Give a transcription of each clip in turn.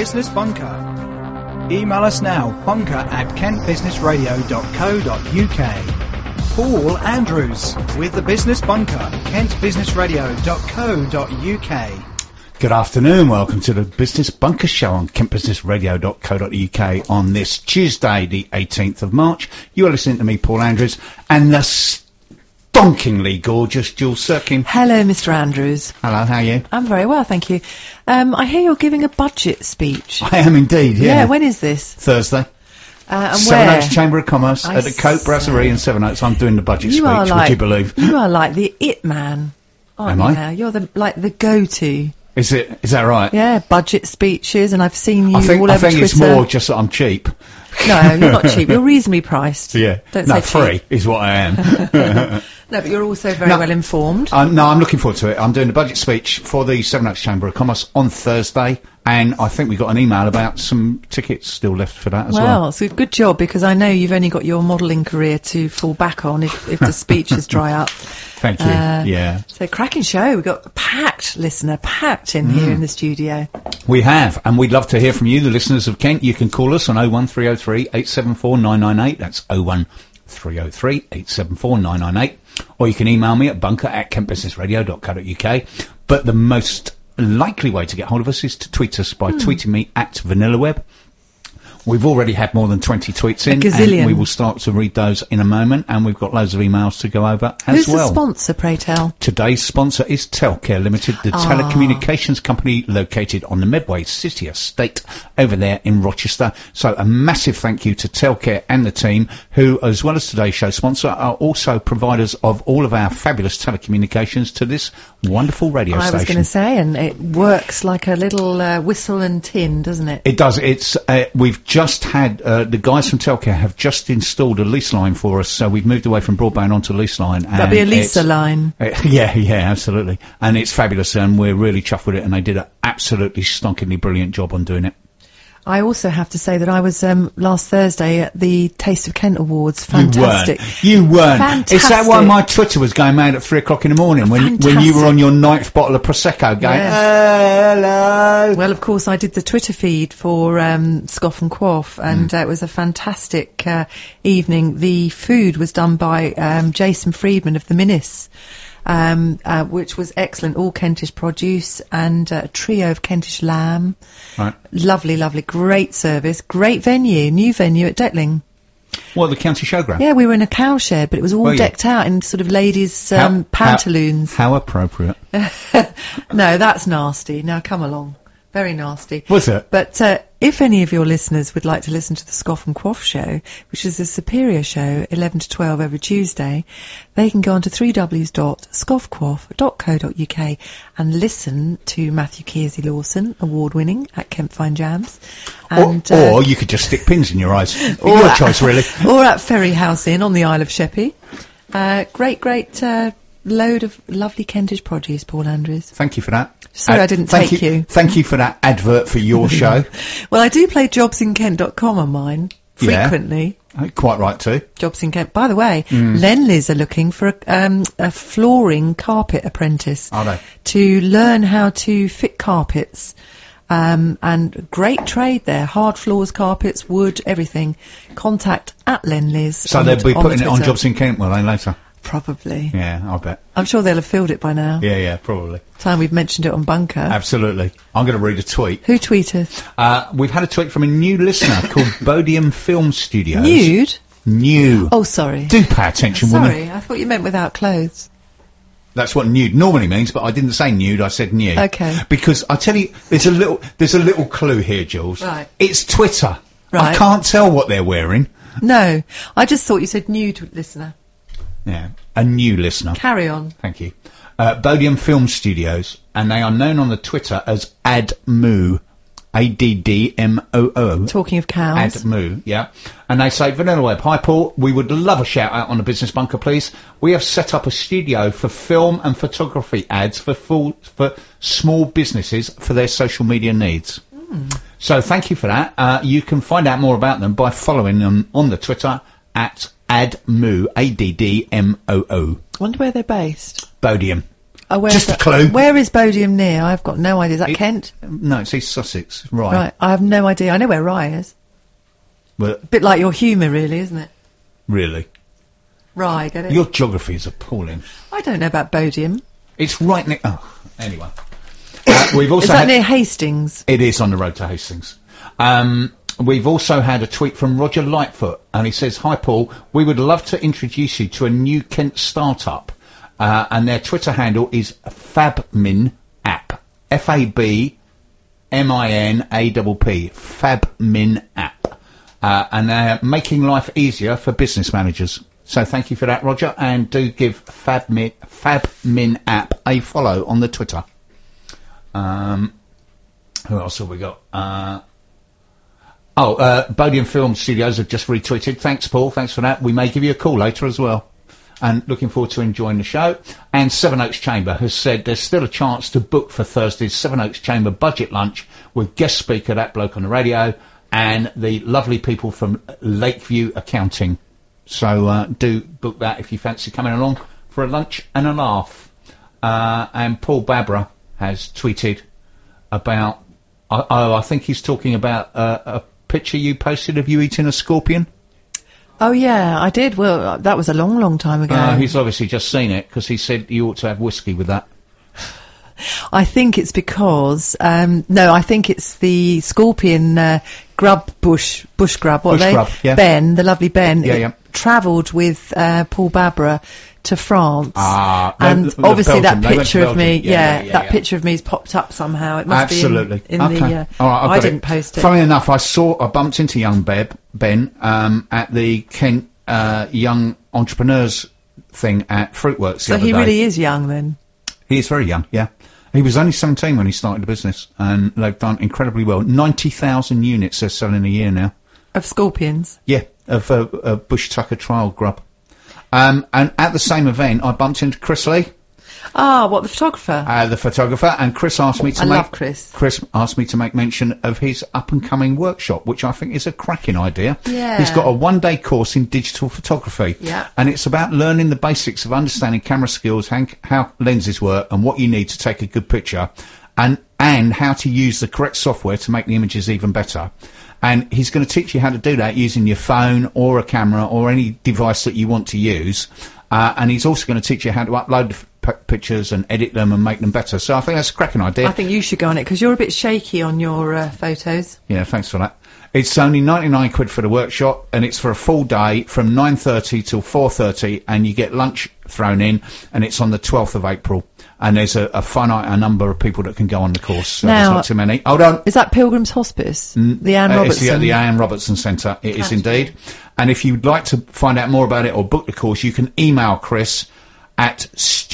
Business Bunker. Email us now, bunker@kentbusinessradio.co.uk. Paul Andrews with the Business Bunker, kentbusinessradio.co.uk. Good afternoon, welcome to the Business Bunker Show on kentbusinessradio.co.uk on this Tuesday, the 18th of March. You are listening to me, Paul Andrews, and the stonkingly gorgeous Jules Sirkin. Hello, Mr. Andrews. Hello, how are you? I'm very well, thank you. I hear you're giving a budget speech. I am indeed, yeah. Yeah, when is this? Thursday. And Seven where? Oaks Chamber of Commerce at the Coke Brasserie in Seven Oaks. I'm doing the budget speech, would you believe? You are like the it man, aren't Am you I? now? You're the go-to. Is that right? Yeah, budget speeches, and I've seen you I think all over Twitter. it's more just that I'm cheap. No, you're not cheap. You're reasonably priced. Yeah. Don't no, say free cheap. is what I am. No, but you're also very well informed. No, I'm looking forward to it. I'm doing the budget speech for the Seven Oaks Chamber of Commerce on Thursday, and I think we got an email about some tickets still left for that as well. Well, it's a good job, because I know you've only got your modelling career to fall back on if the speeches dry up. Thank you. Yeah. So, cracking show. We've got a packed in here in the studio. We have, and we'd love to hear from you, the listeners of Kent. You can call us on 01303 874 998. That's 01303 874 998. Or you can email me at bunker@kentbusinessradio.co.uk. But the most likely way to get hold of us is to tweet us by tweeting me at VanillaWeb. We've already had more than 20 tweets in, and we will start to read those in a moment, and we've got loads of emails to go over as well. Who's the sponsor, pray tell? Today's sponsor is Telcare Limited, the telecommunications company located on the Medway City Estate over there in Rochester. So a massive thank you to Telcare and the team, who, as well as today's show sponsor, are also providers of all of our fabulous telecommunications to this wonderful radio station. I was going to say, and it works like a little whistle and tin, doesn't it? It does. It's we've just had the guys from Telcare have just installed a lease line for us, so we've moved away from broadband onto lease line. That'd be a Lisa line. Yeah, absolutely, and it's fabulous, and we're really chuffed with it. And they did an absolutely stonkingly brilliant job on doing it. I also have to say that I was last Thursday at the Taste of Kent Awards. Fantastic. You weren't. Fantastic. Is that why my Twitter was going mad at 3 o'clock in the morning when you were on your 9th bottle of Prosecco going, hello? Well, of course, I did the Twitter feed for Scoff and Quaff, and it was a fantastic evening. The food was done by Jason Friedman of the Minnis. Which was excellent, all Kentish produce, and a trio of Kentish lamb. Right. Lovely, great service, great venue, new venue at Detling. What, the county showground? Yeah, we were in a cowshed, but it was all decked out in sort of ladies' pantaloons. How appropriate. No, that's nasty. Now come along. Very nasty. Was it? But if any of your listeners would like to listen to the Scoff and Quaff show, which is a Superior show, 11 to 12 every Tuesday, they can go on to www.scoffquaff.co.uk and listen to Matthew Kearsey-Lawson, award-winning at Kent Fine Jams. And, or you could just stick pins in your eyes. Your choice, really. Or at Ferry House Inn on the Isle of Sheppey. Great load of lovely Kentish produce, Paul Andrews. Thank you for that. Sorry, I didn't take you. Thank you for that advert for your show. Well, I do play jobsinkent.com on mine frequently. Yeah, quite right too. Jobs in Kent. By the way, Lenleys are looking for a flooring carpet apprentice. Are they? To learn how to fit carpets. And great trade there. Hard floors, carpets, wood, everything. Contact at Lenleys. So they'll be putting it on Jobs in Kent, will they, later? Probably. Yeah, I'll bet. I'm sure they'll have filled it by now. Yeah, probably. Time we've mentioned it on Bunker. Absolutely. I'm going to read a tweet. Who tweeted? We've had a tweet from a new listener called Bodium Film Studios. Nude? New. Oh, sorry. Do pay attention, woman. Sorry, I thought you meant without clothes. That's what nude normally means, but I didn't say nude, I said new. Okay. Because I tell you, there's a little clue here, Jules. Right. It's Twitter. Right. I can't tell what they're wearing. No, I just thought you said nude listener. Yeah, a new listener. Carry on. Thank you. Bodium Film Studios, and they are known on the Twitter as ADMOO. ADDMOO. Talking of cows. ADMOO, yeah. And they say, Vanilla Web, hi Paul, we would love a shout out on the Business Bunker, please. We have set up a studio for film and photography ads for small businesses for their social media needs. So thank you for that. You can find out more about them by following them on the Twitter at ADMOO, ADDMOO. Wonder where they're based. Bodium. Just a clue. Where is Bodiam near? I've got no idea. Is that Kent? No, it's East Sussex. Right. Right. I have no idea. I know where Rye is. Well, Bit like your humour, really, isn't it? really. Rye, get it? Your geography is appalling. I don't know about Bodiam. It's right near... Oh, anyway. We've also Is that had... near Hastings? It is on the road to Hastings. We've also had a tweet from Roger Lightfoot, and he says, "Hi Paul, we would love to introduce you to a new Kent startup, and their Twitter handle is FabMin App, FabMinapp, FabMin App, and they're making life easier for business managers. So thank you for that, Roger, and do give FabMin App a follow on the Twitter." Who else have we got? Bodiam Film Studios have just retweeted. Thanks, Paul. Thanks for that. We may give you a call later as well. And looking forward to enjoying the show. And Sevenoaks Chamber has said there's still a chance to book for Thursday's Sevenoaks Chamber budget lunch with guest speaker That Bloke on the Radio and the lovely people from Lakeview Accounting. So do book that if you fancy coming along for a lunch and a laugh. And Paul Babra has tweeted about... I think he's talking about a picture you posted of you eating a scorpion. Oh, yeah, I did. Well, that was a long, long time ago. He's obviously just seen it because he said you ought to have whiskey with that. I think it's because... no, I think it's the scorpion bush grub. What Bush are they? grub, yeah. Ben, the lovely Ben. Yeah. Travelled with Paul Babra to France. And the obviously Belgium. that They went to picture of me, Belgium. that picture of me has popped up somehow. It must Absolutely. be in Okay. the... All right, I've I got didn't post it. Funnily enough, I bumped into young Ben at the Kent Young Entrepreneurs thing at Fruitworks the So other he day. really is young then. He is very young, yeah. He was only 17 when he started the business, and they've done incredibly well. 90,000 units they're selling a year now. Of scorpions? Yeah, of Bush Tucker trial grub. And at the same event, I bumped into Chris Lee, Ah, what, the photographer? the photographer, and Chris asked me to I make... love Chris. Chris asked me to make mention of his up-and-coming workshop, which I think is a cracking idea. Yeah. He's got a one-day course in digital photography. Yeah. And it's about learning the basics of understanding camera skills, how lenses work, and what you need to take a good picture, and how to use the correct software to make the images even better. And he's going to teach you how to do that using your phone or a camera or any device that you want to use. And he's also going to teach you how to upload pictures and edit them and make them better. So I think that's a cracking idea. I think you should go on it because you're a bit shaky on your photos. Yeah, thanks for that. It's only 99 quid for the workshop, and it's for a full day from 9:30 till 4:30, and you get lunch thrown in, and it's on the 12th of April. And there's a finite number of people that can go on the course, so Now- there's not too many. Hold on. Is that Pilgrim's Hospice? The Anne Robertson? It's the Anne Robertson Centre. It is indeed. And if you'd like to find out more about it or book the course, you can email Chris at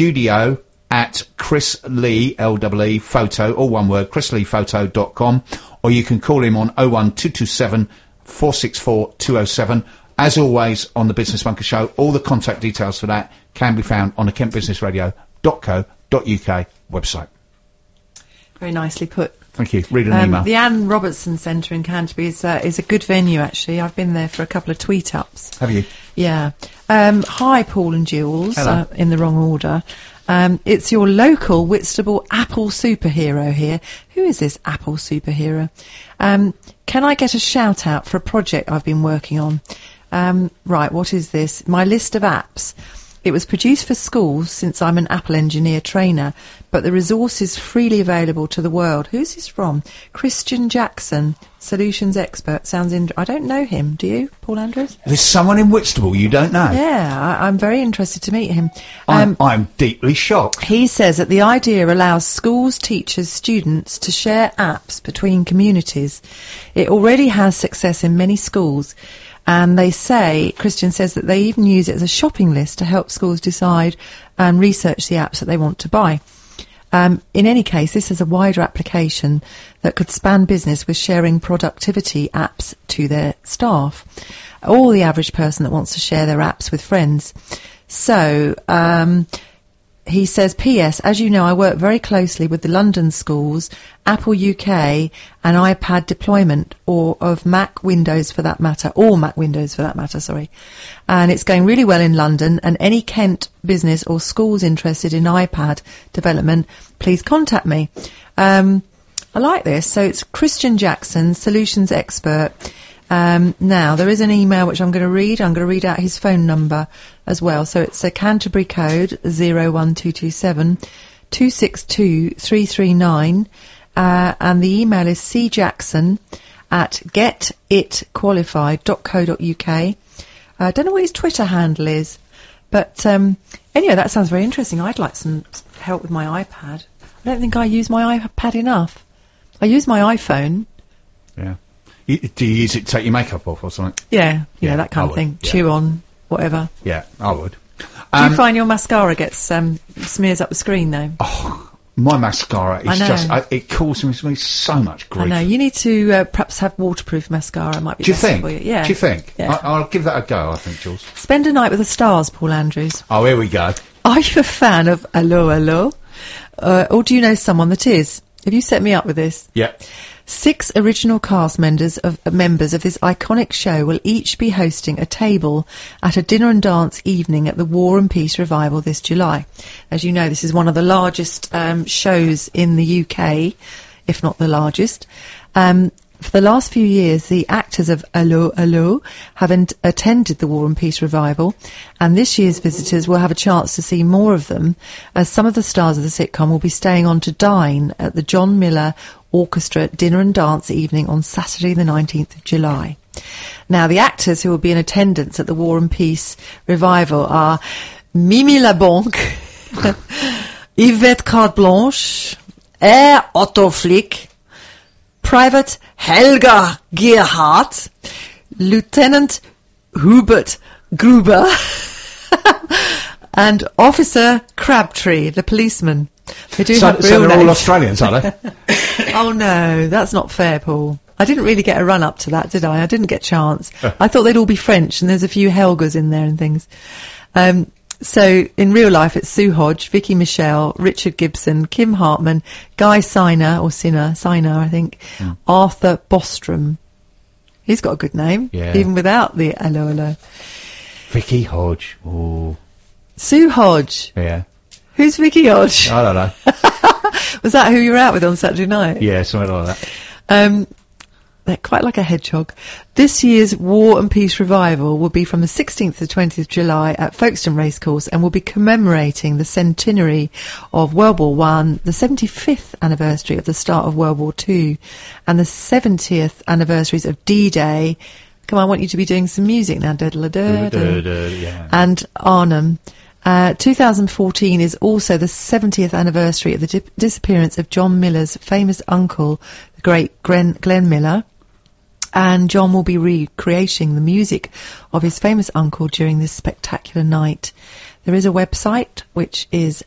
studio@chrislee, L-E-E, photo, all one word, chrisleephoto.com, or you can call him on 01227 464 207. As always, on the Business Bunker Show, all the contact details for that can be found on the kentbusinessradio.co.uk website. Very nicely put. Thank you. Read an email. The Anne Robertson Centre in Canterbury is a good venue, actually. I've been there for a couple of tweet-ups. Have you? Yeah. Hi, Paul and Jules. Hello. In the wrong order. It's your local Whitstable Apple superhero here. Who is this Apple superhero? Can I get a shout out for a project I've been working on? Right, what is this? My list of apps. It was produced for schools since I'm an Apple engineer trainer, but the resource is freely available to the world. Who's this from? Christian Jackson, solutions expert. I don't know him. Do you, Paul Andrews? There's someone in Whitstable you don't know. Yeah, I'm very interested to meet him. I'm deeply shocked. He says that the idea allows schools, teachers, students to share apps between communities. It already has success in many schools. And Christian says that they even use it as a shopping list to help schools decide and research the apps that they want to buy. In any case, this is a wider application that could span business with sharing productivity apps to their staff, or the average person that wants to share their apps with friends. So, he says, P.S. As you know, I work very closely with the London schools, Apple UK, and iPad deployment, or Mac Windows for that matter, sorry. And it's going really well in London, and any Kent business or schools interested in iPad development, please contact me. I like this. So it's Christian Jackson, solutions expert. Now, there is an email which I'm going to read. I'm going to read out his phone number as well. So it's a Canterbury code 01227 262 339. And the email is cjackson@getitqualified.co.uk. I don't know what his Twitter handle is. But anyway, that sounds very interesting. I'd like some help with my iPad. I don't think I use my iPad enough. I use my iPhone. Yeah. Do you use it to take your makeup off or something? Yeah, that kind of thing. Yeah. Chew on, whatever. Yeah, I would. Do you find your mascara gets smears up the screen though? Oh, my mascara is just, it causes me so much grief. I know. You need to perhaps have waterproof mascara. It might be better for you. Yeah. Do you think? Yeah. I'll give that a go, I think, Jules. Spend a night with the stars, Paul Andrews. Oh, here we go. Are you a fan of Allo Allo? Or do you know someone that is? Have you set me up with this? Yeah. 6 original cast members of this iconic show will each be hosting a table at a dinner and dance evening at the War and Peace Revival this July. As you know, this is one of the largest shows in the UK, if not the largest. For the last few years, the actors of Allo Allo have attended the War and Peace Revival, and this year's visitors will have a chance to see more of them, as some of the stars of the sitcom will be staying on to dine at the John Miller Orchestra dinner and dance evening on Saturday the 19th of July. Now, the actors who will be in attendance at the War and Peace Revival are Mimi LeBlanc, Yvette Carte Blanche, Herr Otto Flick, Private Helga Gerhardt, Lieutenant Hubert Gruber, and Officer Crabtree, the policeman. They do have real so they're names. all Australians, are they? Oh no, that's not fair, Paul. I didn't really get a run up to that, did I? I didn't get a chance. I thought they'd all be French, and there's a few Helgas in there and things. So in real life, it's Sue Hodge, Vicky Michelle, Richard Gibson, Kim Hartman, Guy Siner, I think, Arthur Bostrom. He's got a good name, even without the Allo Allo. Vicky Hodge. Ooh. Sue Hodge. Yeah. Who's Vicky Hodge? I don't know. Was that who you were out with on Saturday night? Yeah, something like that. They're quite like a hedgehog. This year's War and Peace Revival will be from the 16th to 20th of July at Folkestone Racecourse, and will be commemorating the centenary of World War I, the 75th anniversary of the start of World War II, and the 70th anniversaries of D-Day. Come on, I want you to be doing some music now. Yeah. And Arnhem. 2014 is also the 70th anniversary of the disappearance of John Miller's famous uncle, the great Glenn Miller. And John will be recreating the music of his famous uncle during this spectacular night. There is a website which is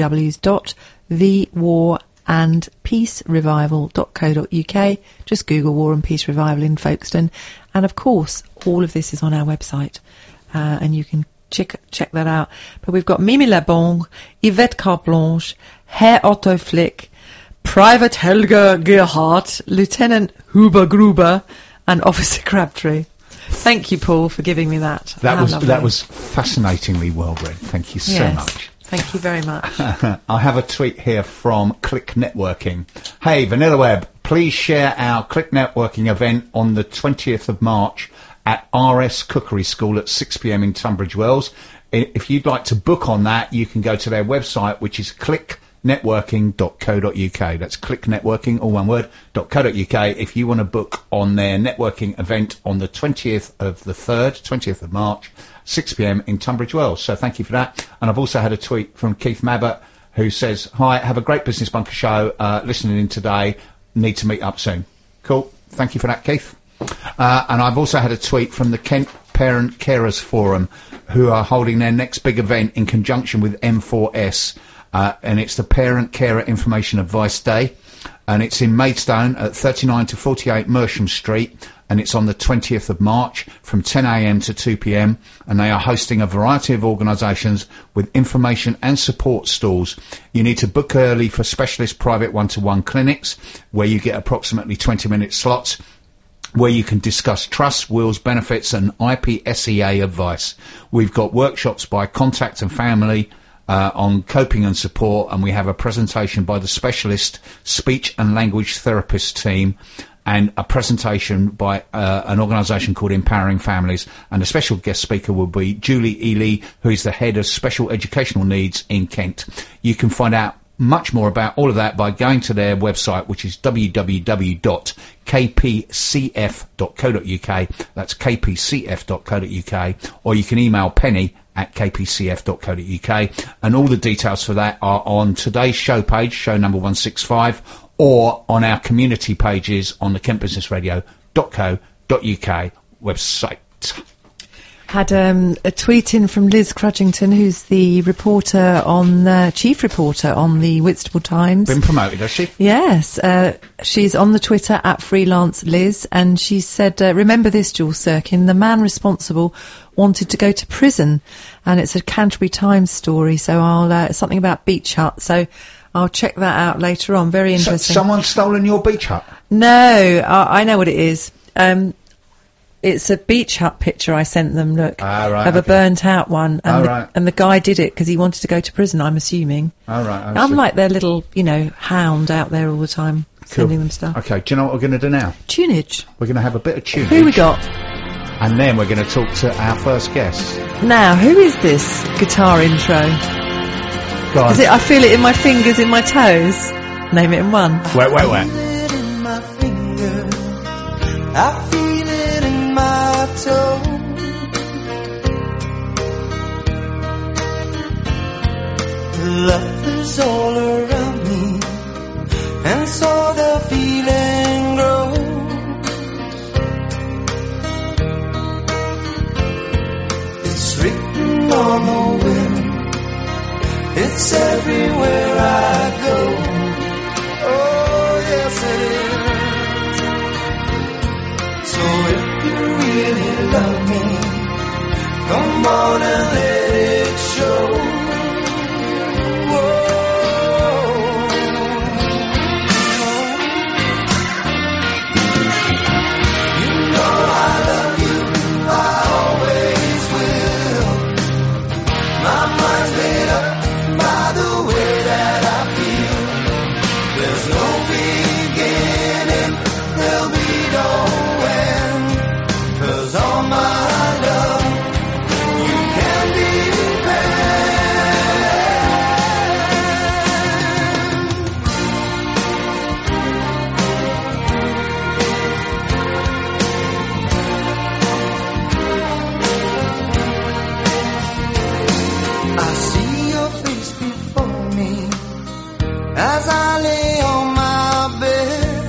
www.thewarandpeacerevival.co.uk. Just Google War and Peace Revival in Folkestone. And of course, all of this is on our website. And you can check that out. But we've got Mimi LeBlanc, Yvette Carte Blanche, Herr Otto Flick, Private Helga Gerhardt, Lieutenant Huber Gruber, and Officer Crabtree. Thank you, Paul, for giving me that. That was fascinatingly well read. Thank you so much. Thank you very much. I have a tweet here from Click Networking. Hey, Vanilla Web, please share our Click Networking event on the 20th of March at RS Cookery School at 6 p.m. in Tunbridge Wells. If you'd like to book on that, you can go to their website, which is clicknetworking.co.uk. That's clicknetworking, all one word, .co.uk. If you want to book on their networking event on the 20th of the 3rd, 20th of March, 6 p.m. in Tunbridge Wells. So thank you for that. And I've also had a tweet from Keith Mabbott, who says, hi, have a great Business Bunker show, listening in today, need to meet up soon. Cool. Thank you for that, Keith. And I've also had a tweet from the Kent Parent Carers Forum, who are holding their next big event in conjunction with M4S, and it's the Parent Carer Information Advice Day. and it's in Maidstone at 39 to 48 Mersham Street, and it's on the 20th of March from 10 a.m. to 2 p.m. and they are hosting a variety of organisations with information and support stalls. You need to book early for specialist private one-to-one clinics where you get approximately 20-minute slots, where you can discuss trusts, wills, benefits and IPSEA advice. We've got workshops by contact and family on coping and support, and we have a presentation by the specialist speech and language therapist team and a presentation by an organisation called Empowering Families, and a special guest speaker will be Julie Ely, who is the head of special educational needs in Kent. You can find out much more about all of that by going to their website, which is www.kpcf.co.uk. That's kpcf.co.uk, or you can email Penny at kpcf.co.uk, and all the details for that are on today's show page, show number 165, or on our community pages on the kentbusinessradio.co.uk website. Had a tweet in from Liz Crudgington, who's the reporter on chief reporter on the Whitstable Times. Been promoted, has she? Yes, she's on the Twitter at freelance Liz, and she said, "Remember this, Jules Sirkin, the man responsible wanted to go to prison," and it's a Canterbury Times story. So I'll something about Beach Hut. So I'll check that out later on. Very interesting. Someone's stolen your beach hut? No, I know what it is. It's a beach hut picture I sent them, look, of a burnt out one. And, and the guy did it because he wanted to go to prison, I'm assuming. I'm like their little, hound out there all the time, sending them stuff. Okay, do you know what we're going to do now? Tunage. We're going to have a bit of tunage. Who we got? And then we're going to talk to our first guest. Now, who is this guitar intro? Go on. Is it I feel it in my fingers, in my toes? Name it in one. Wait. I feel it in my fingers. I feel it in my toes. Love is all around me, and so the feeling grows. It's written on the wind, it's everywhere I go. Oh, yes it is. So if you really love me, come on and let it show. You know I love you, I always will. My mind's made up by the way that I feel. There's no beginning, there'll be no end. 'Cause all my love, you can depend. I see your face before me as I lay on my bed.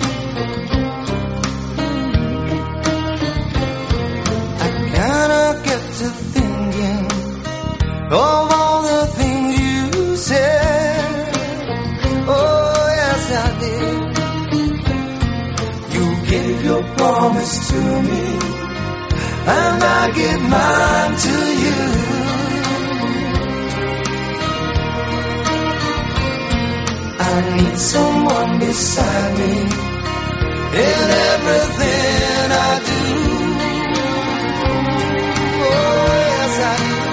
I cannot get to thinking of all the things you said. Oh, yes, I did. You gave your promise to me, and I give mine to you. I need someone beside me in everything I do. Oh, yes, I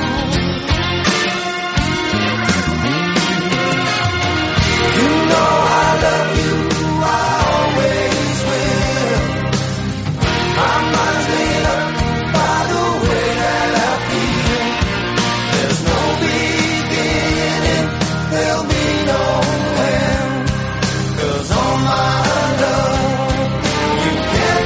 do. You know I love you, I always will. My mind's made up by the way that I feel. There's no beginning, there'll be no end. 'Cause all my love, you can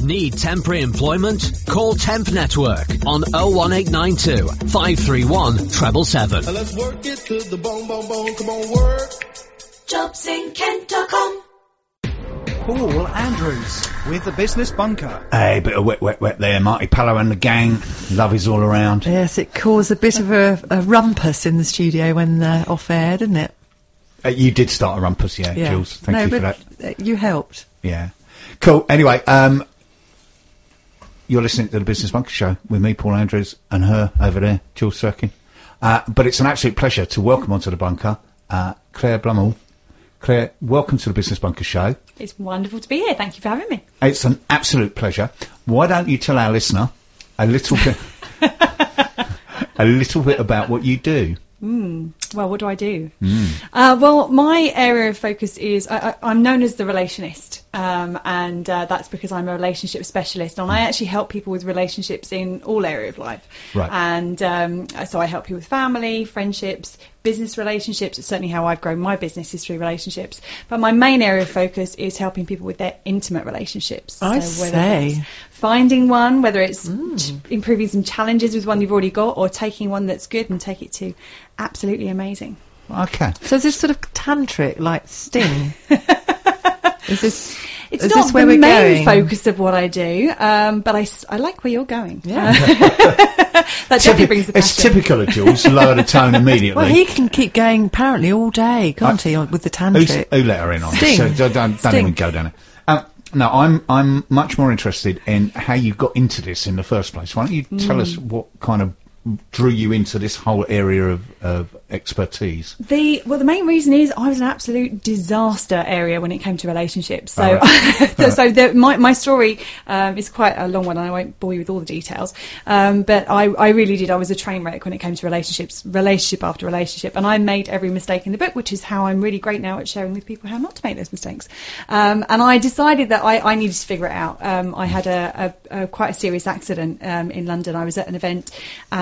Need temporary employment? Call Temp Network on 01892 531 777. Now let's work it to the bone, bone, bone. Come on, work. JobsInKent.com. Paul Andrews with the Business Bunker. Hey, bit of wet there, Marty Pallow and the gang. Love is all around. Yes, it caused a bit of a rumpus in the studio when off air, didn't it? You did start a rumpus, yeah, Jules. Thank you for that. You helped. Yeah. Cool. Anyway, you're listening to the Business Bunker Show with me, Paul Andrews, and her over there, Jules Sirkin. But it's an absolute pleasure to welcome onto the bunker Claire Blumall. Claire, welcome to the Business Bunker Show. It's wonderful to be here. Thank you for having me. It's an absolute pleasure. Why don't you tell our listener a little bit, about what you do? Well, what do I do? Well, my area of focus is I'm known as the relationist, and that's because I'm a relationship specialist, and I actually help people with relationships in all areas of life. Right. And so I help you with family, friendships, business relationships. It's certainly how I've grown my business is through relationships. But my main area of focus is helping people with their intimate relationships. I so whether say. it's finding one, whether it's improving some challenges with one you've already got, or taking one that's good and take it to absolutely amazing. Okay. So is this sort of tantric, like Sting? It's Is not this where the we're main going? focus of what I do, but I like where you're going. Yeah. That definitely brings the It's passion. typical of Jules, lower the tone immediately. Well, he can keep going apparently all day, can't he, with the tantric? Who let her in on Sting. this? So don't Sting. even go down it. No, I'm much more interested in how you got into this in the first place. Why don't you tell us what kind of drew you into this whole area of expertise? The main reason is I was an absolute disaster area when it came to relationships. So, my story is quite a long one, and I won't bore you with all the details. But I really did. I was a train wreck when it came to relationships, relationship after relationship, and I made every mistake in the book, which is how I'm really great now at sharing with people how not to make those mistakes. And I decided that I needed to figure it out. I had a quite a serious accident in London. I was at an event,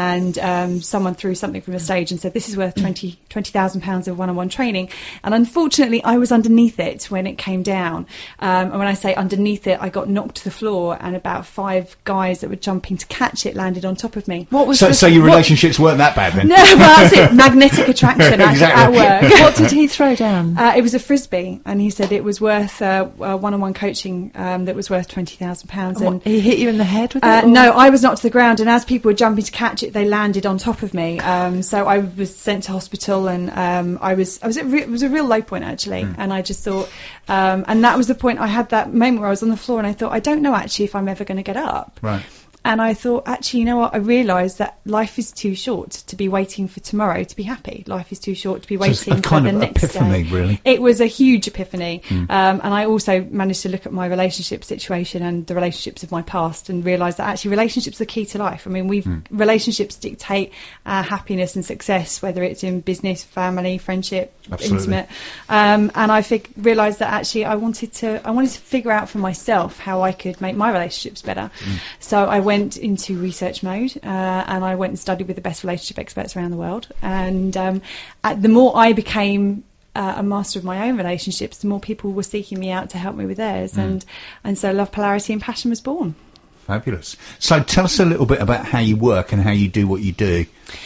and someone threw something from a stage and said, "This is worth £20,000 of one-on-one training." And unfortunately, I was underneath it when it came down. And when I say underneath it, I got knocked to the floor, and about 5 guys that were jumping to catch it landed on top of me. What was So your relationships weren't that bad then? No, well, that's it. Magnetic attraction Exactly. at work. What did he throw down? It was a frisbee, and he said it was worth one-on-one coaching that was worth £20,000. And He hit you in the head with it? or- no, I was knocked to the ground, and as people were jumping to catch it, they landed on top of me. So I was sent to hospital, and it was a real low point actually. And I just thought, and that was the point. I had that moment where I was on the floor, and I thought, I don't know actually if I'm ever going to get up. Right. And I thought, actually, you know what? I realised that life is too short to be waiting for tomorrow to be happy. Life is too short to be So it's waiting a kind for the of next epiphany, day. really. It was a huge epiphany. And I also managed to look at my relationship situation and the relationships of my past and realise that actually relationships are key to life. I mean, relationships dictate our happiness and success, whether it's in business, family, friendship, Absolutely. intimate. And I realised that actually I wanted to figure out for myself how I could make my relationships better. So I went into research mode, and I went and studied with the best relationship experts around the world. And the more I became a master of my own relationships, the more people were seeking me out to help me with theirs. And so Love, Polarity and Passion was born. Fabulous. So tell us a little bit about how you work and how you do what you do.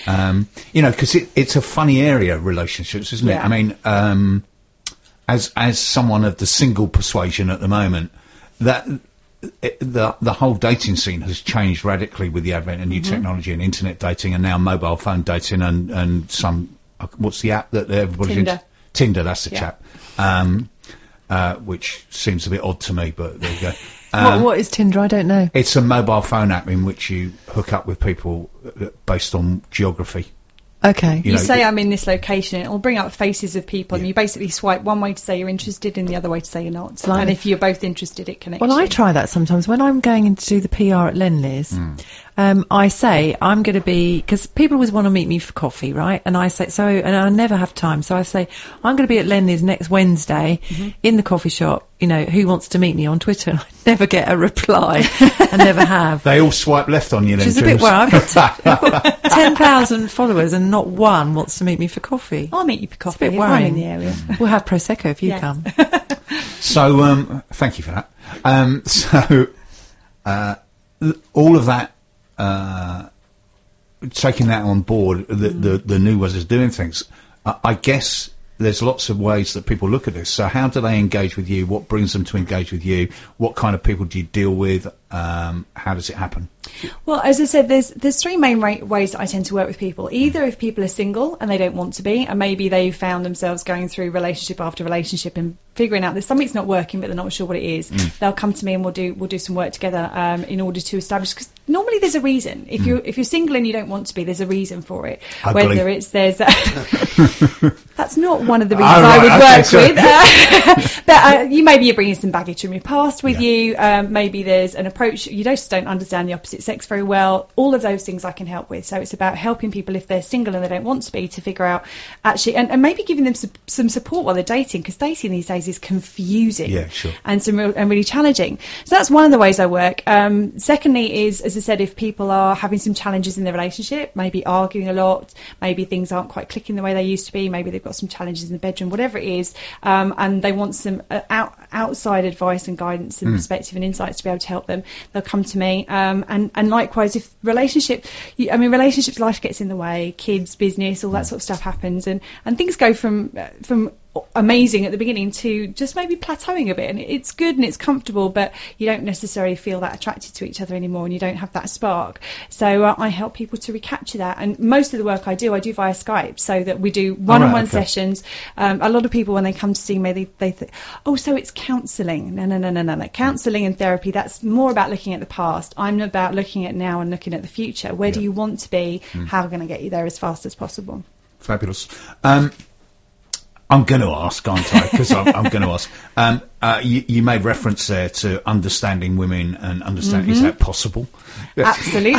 Because it's a funny area, relationships, isn't it? Yeah. I mean, as someone of the single persuasion at the moment, that the whole dating scene has changed radically with the advent of new technology and internet dating, and now mobile phone dating, and some what's the app that everybody's Tinder. into? Tinder, that's the Yeah. chap. Which seems a bit odd to me, but there you go. What is Tinder? I don't know. It's a mobile phone app in which you hook up with people based on geography. Okay. You say I'm in this location, it'll bring up faces of people, and you basically swipe one way to say you're interested and the other way to say you're not. Like- and if you're both interested, it connects Well, I you. try that sometimes. When I'm going in to do the PR at Lenleys, I say I'm going to be, because people always want to meet me for coffee, right? And I say, and I never have time. So I say, I'm going to be at Lenleys next Wednesday in the coffee shop. You know, who wants to meet me on Twitter? And I never get a reply. I never have. They all swipe left on you then, Which is a bit Jules. where I've got 10,000 followers and not one wants to meet me for coffee. I'll meet you for coffee bit if I'm worrying. in the area. We'll have Prosecco if you Yeah. come. So, thank you for that. So, all of that, taking that on board, the new ways of doing things, I guess there's lots of ways that people look at this. So how do they engage with you? What brings them to engage with you? What kind of people do you deal with? How does it happen? Well, as I said, there's three main ways that I tend to work with people. Either if people are single and they don't want to be, and maybe they found themselves going through relationship after relationship and figuring out that something's not working, but they're not sure what it is. They'll come to me and we'll do some work together in order to establish. Because normally there's a reason. If you're single and you don't want to be, there's a reason for it. Whether it's that's not one of the reasons I would work with. But maybe you're bringing some baggage from your past with you. Maybe there's an approach you just don't understand the opposite sex very well. All of those things I can help with. So it's about helping people if they're single and they don't want to be, to figure out actually, and maybe giving them some support while they're dating, because dating these days is confusing and really challenging. So that's one of the ways I work. Secondly is, as I said, if people are having some challenges in their relationship, maybe arguing a lot, maybe things aren't quite clicking the way they used to be, maybe they've got some challenges in the bedroom, whatever it is, and they want some outside advice and guidance and perspective and insights to be able to help them, they'll come to me. And likewise, if relationships, life gets in the way, kids, business, all that sort of stuff happens, and things go from amazing at the beginning to just maybe plateauing a bit, and it's good and it's comfortable, but you don't necessarily feel that attracted to each other anymore, and you don't have that spark. So I help people to recapture that, and most of the work I do via Skype, so that we do one-on-one sessions. A lot of people, when they come to see me, they think, oh, so it's counselling. No. Counselling and therapy, that's more about looking at the past. I'm about looking at now and looking at the future. Where do you want to be? How can I get you there as fast as possible? Fabulous. I'm going to ask, aren't I? Because I'm going to ask. You made reference there to understanding women and understanding, is that possible? Absolutely.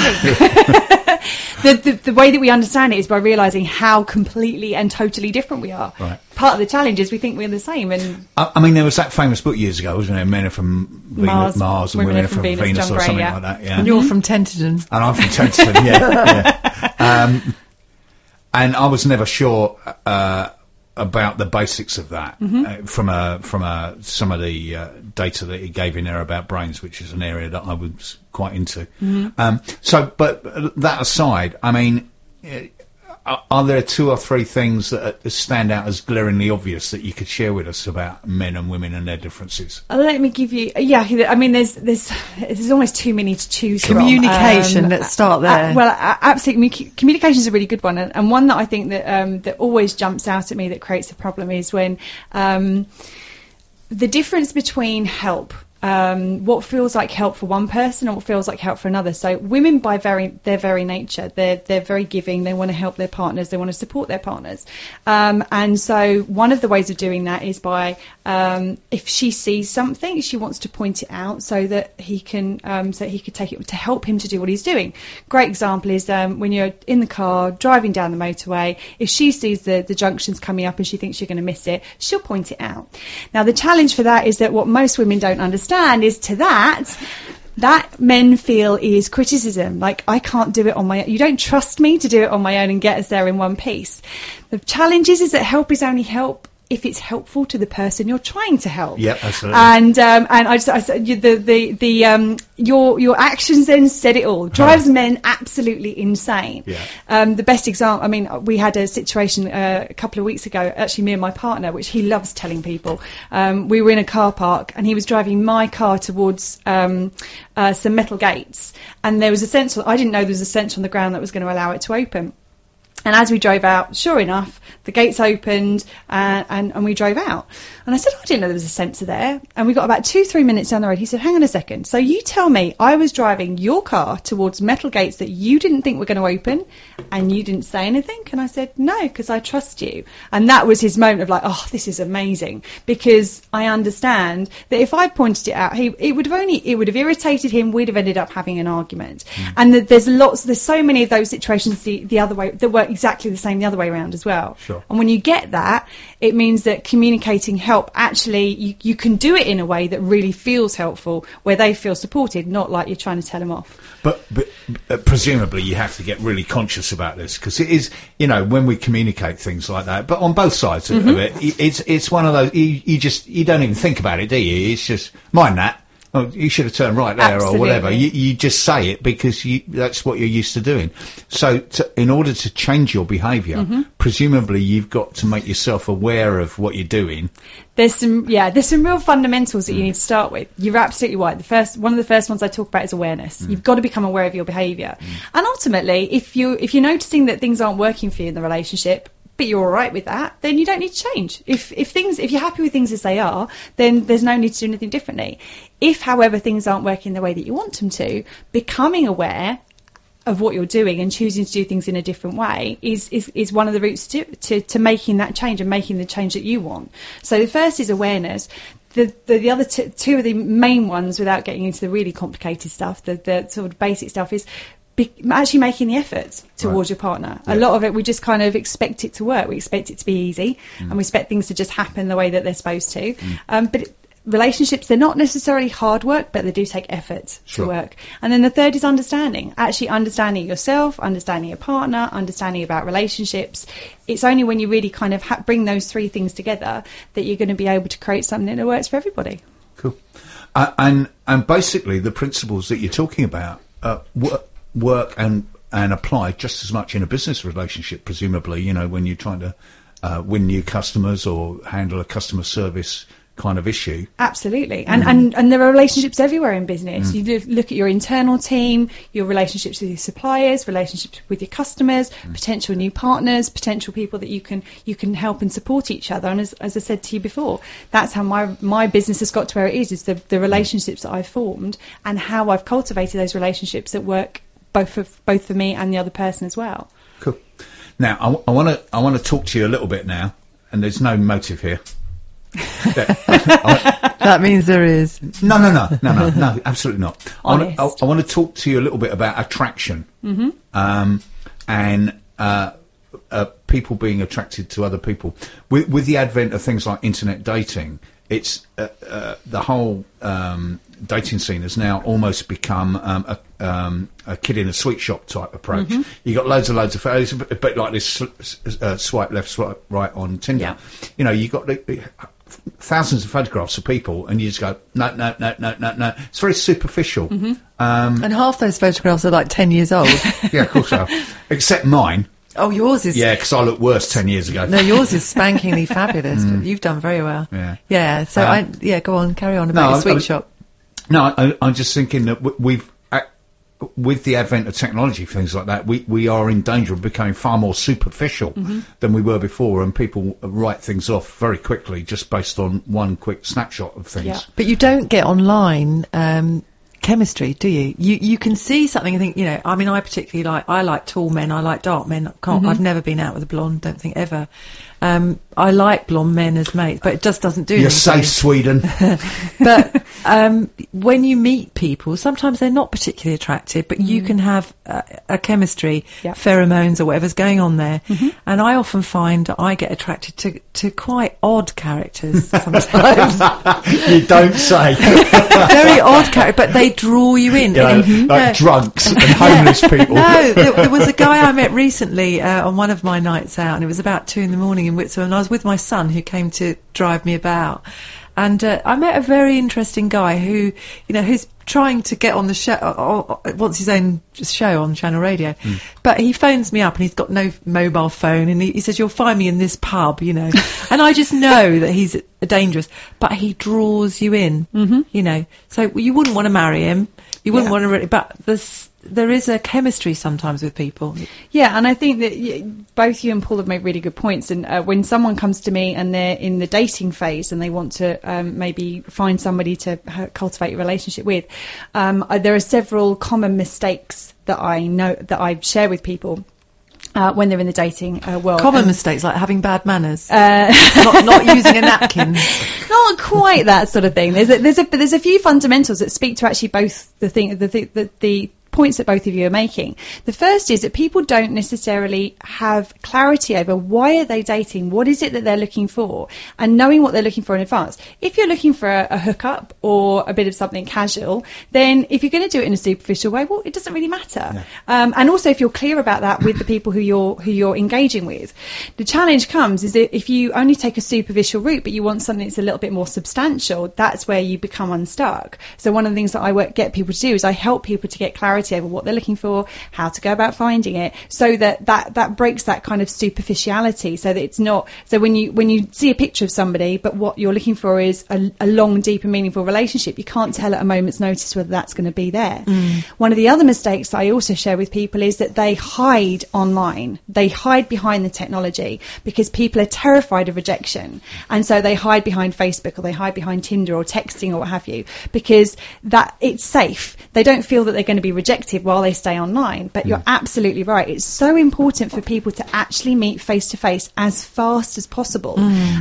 The way that we understand it is by realising how completely and totally different we are. Right. Part of the challenge is we think we're the same. And I mean, there was that famous book years ago, wasn't there? Men are from Mars and women are from Venus or something like that. Yeah. And you're from Tenterden. And I'm from Tenterden, yeah. And I was never sure about the basics of that from some of the data that he gave in there about brains, which is an area that I was quite into. But that aside, I mean, are there two or three things that stand out as glaringly obvious that you could share with us about men and women and their differences? Let me give you, I mean, there's almost too many to choose from. Communication, let's start there. Absolutely. Communication is a really good one, and one that I think that always jumps out at me that creates a problem is when the difference between help. What feels like help for one person and what feels like help for another. So women, by their very nature, they're very giving. They want to help their partners. They want to support their partners. And so one of the ways of doing that is by if she sees something, she wants to point it out so that he could take it to help him to do what he's doing. Great example is when you're in the car driving down the motorway. If she sees the junctions coming up and she thinks you're going to miss it, she'll point it out. Now the challenge for that is that what most women don't understand is that men feel is criticism. Like, I can't do it on my own. You don't trust me to do it on my own and get us there in one piece. The challenge is that help is only help if it's helpful to the person you're trying to help. Yeah, absolutely. And I said your actions then said it all. Drives men absolutely insane. Yeah. The best example, I mean, we had a situation a couple of weeks ago, actually me and my partner, which he loves telling people. We were in a car park and he was driving my car towards some metal gates, and there was a sensor. I didn't know there was a sensor on the ground that was going to allow it to open. And as we drove out, sure enough, the gates opened and we drove out. And I said, I didn't know there was a sensor there. And we got about 2-3 minutes down the road. He said, hang on a second. So you tell me I was driving your car towards metal gates that you didn't think were going to open and you didn't say anything? And I said, no, because I trust you. And that was his moment of like, oh, this is amazing. Because I understand that if I pointed it out, it would have irritated him. We'd have ended up having an argument. And there's so many of those situations the other way that work exactly the same the other way around as well. Sure. And when you get that, it means that communicating help, actually you can do it in a way that really feels helpful, where they feel supported, not like you're trying to tell them off. But presumably you have to get really conscious about this, because it is, when we communicate things like that, but on both sides of it, it's one of those, you don't even think about it, do you? It's just, mind that. oh, you should have turned right there or whatever. Absolutely. You just say it because that's what you're used to doing. So in order to change your behaviour, presumably you've got to make yourself aware of what you're doing. There's some real fundamentals that you need to start with. You're absolutely right. One of the first ones I talk about is awareness. You've got to become aware of your behaviour. And ultimately, if you're noticing that things aren't working for you in the relationship, but you're all right with that, then you don't need to change. If you're happy with things as they are, then there's no need to do anything differently. If, however, things aren't working the way that you want them to, becoming aware of what you're doing and choosing to do things in a different way is one of the routes to making that change and making the change that you want. So the first is awareness. The other two of the main ones, without getting into the really complicated stuff, the sort of basic stuff, is actually making the effort towards your partner. A lot of it, we just kind of expect it to work. We expect it to be easy, and we expect things to just happen the way that they're supposed to. Relationships, they're not necessarily hard work, but they do take effort to work. And then the third is understanding. Actually understanding yourself, understanding your partner, understanding about relationships. It's only when you really kind of bring those three things together that you're going to be able to create something that works for everybody. Cool. And basically the principles that you're talking about work and apply just as much in a business relationship, presumably, you know, when you're trying to win new customers or handle a customer service kind of issue. Absolutely. And there are relationships everywhere in business. You look at your internal team, your relationships with your suppliers, relationships with your customers, potential new partners, potential people that you can help and support each other. And as I said to you before, that's how my business has got to where it is the relationships that I've formed and how I've cultivated those relationships that work both for me and the other person as well. Cool. Now I want to talk to you a little bit now, and there's no motive here. That means there is. No, absolutely not. I want to talk to you a little bit about attraction, and people being attracted to other people. With the advent of things like internet dating, it's the whole dating scene has now almost become a kid in a sweet shop type approach. You got loads of photos, a bit like this swipe left, swipe right on Tinder. Yeah. You know, you got thousands of photographs of people, and you just go no. It's very superficial. And half those photographs are like 10 years old. Yeah, of course so. Except mine. Oh, yours is... Yeah, because I looked worse 10 years ago. No, yours is spankingly fabulous. But you've done very well. Yeah. So go on, carry on about your sweet shop. No, I'm just thinking that we've, with the advent of technology, things like that, we are in danger of becoming far more superficial than we were before, and people write things off very quickly just based on one quick snapshot of things. Yeah. But you don't get online chemistry, do you? You can see something and think, you know, I mean, I particularly like tall men, I like dark men. I've never been out with a blonde, don't think ever. I like blonde men as mates, but it just doesn't do anything. You're safe, Sweden. But when you meet people, sometimes they're not particularly attractive, but you can have a chemistry, pheromones or whatever's going on there. And I often find I get attracted to quite odd characters sometimes. You don't say. Very odd characters, but they draw you in. Like drunks and homeless people. No, there was a guy I met recently on one of my nights out, and it was about 2 a.m. in Whitsunday, and I was with my son who came to drive me about. And I met a very interesting guy who, you know, who's trying to get on the show, wants his own show on Channel Radio. But he phones me up and he's got no mobile phone, and he says, "You'll find me in this pub," you know. And I just know that he's dangerous, but he draws you in, you know. So you wouldn't want to marry him. You wouldn't want to really, but there is a chemistry sometimes with people. Yeah, and I think that both you and Paul have made really good points. And when someone comes to me and they're in the dating phase and they want to maybe find somebody to cultivate a relationship with, there are several common mistakes that I know that I share with people. When they're in the dating world. Common mistakes like having bad manners, not using a napkin. Not quite that sort of thing. There's a few fundamentals that speak to actually both the points that both of you are making. The first is that people don't necessarily have clarity over why are they dating, what is it that they're looking for, and knowing what they're looking for in advance. If you're looking for a hookup or a bit of something casual, then if you're going to do it in a superficial way, well, it doesn't really matter. No. And also if you're clear about that with the people who you're engaging with. The challenge comes is that if you only take a superficial route but you want something that's a little bit more substantial, that's where you become unstuck. So one of the things that I get people to do is I help people to get clarity over what they're looking for, how to go about finding it, so that breaks that kind of superficiality, so that it's not, so when you see a picture of somebody but what you're looking for is a long, deep and meaningful relationship, you can't tell at a moment's notice whether that's going to be there. One of the other mistakes that I also share with people is that they hide online. They hide behind the technology because people are terrified of rejection, and so they hide behind Facebook or they hide behind Tinder or texting or what have you, because that it's safe. They don't feel that they're going to be rejected while they stay online. But you're absolutely right. It's so important for people to actually meet face to face as fast as possible.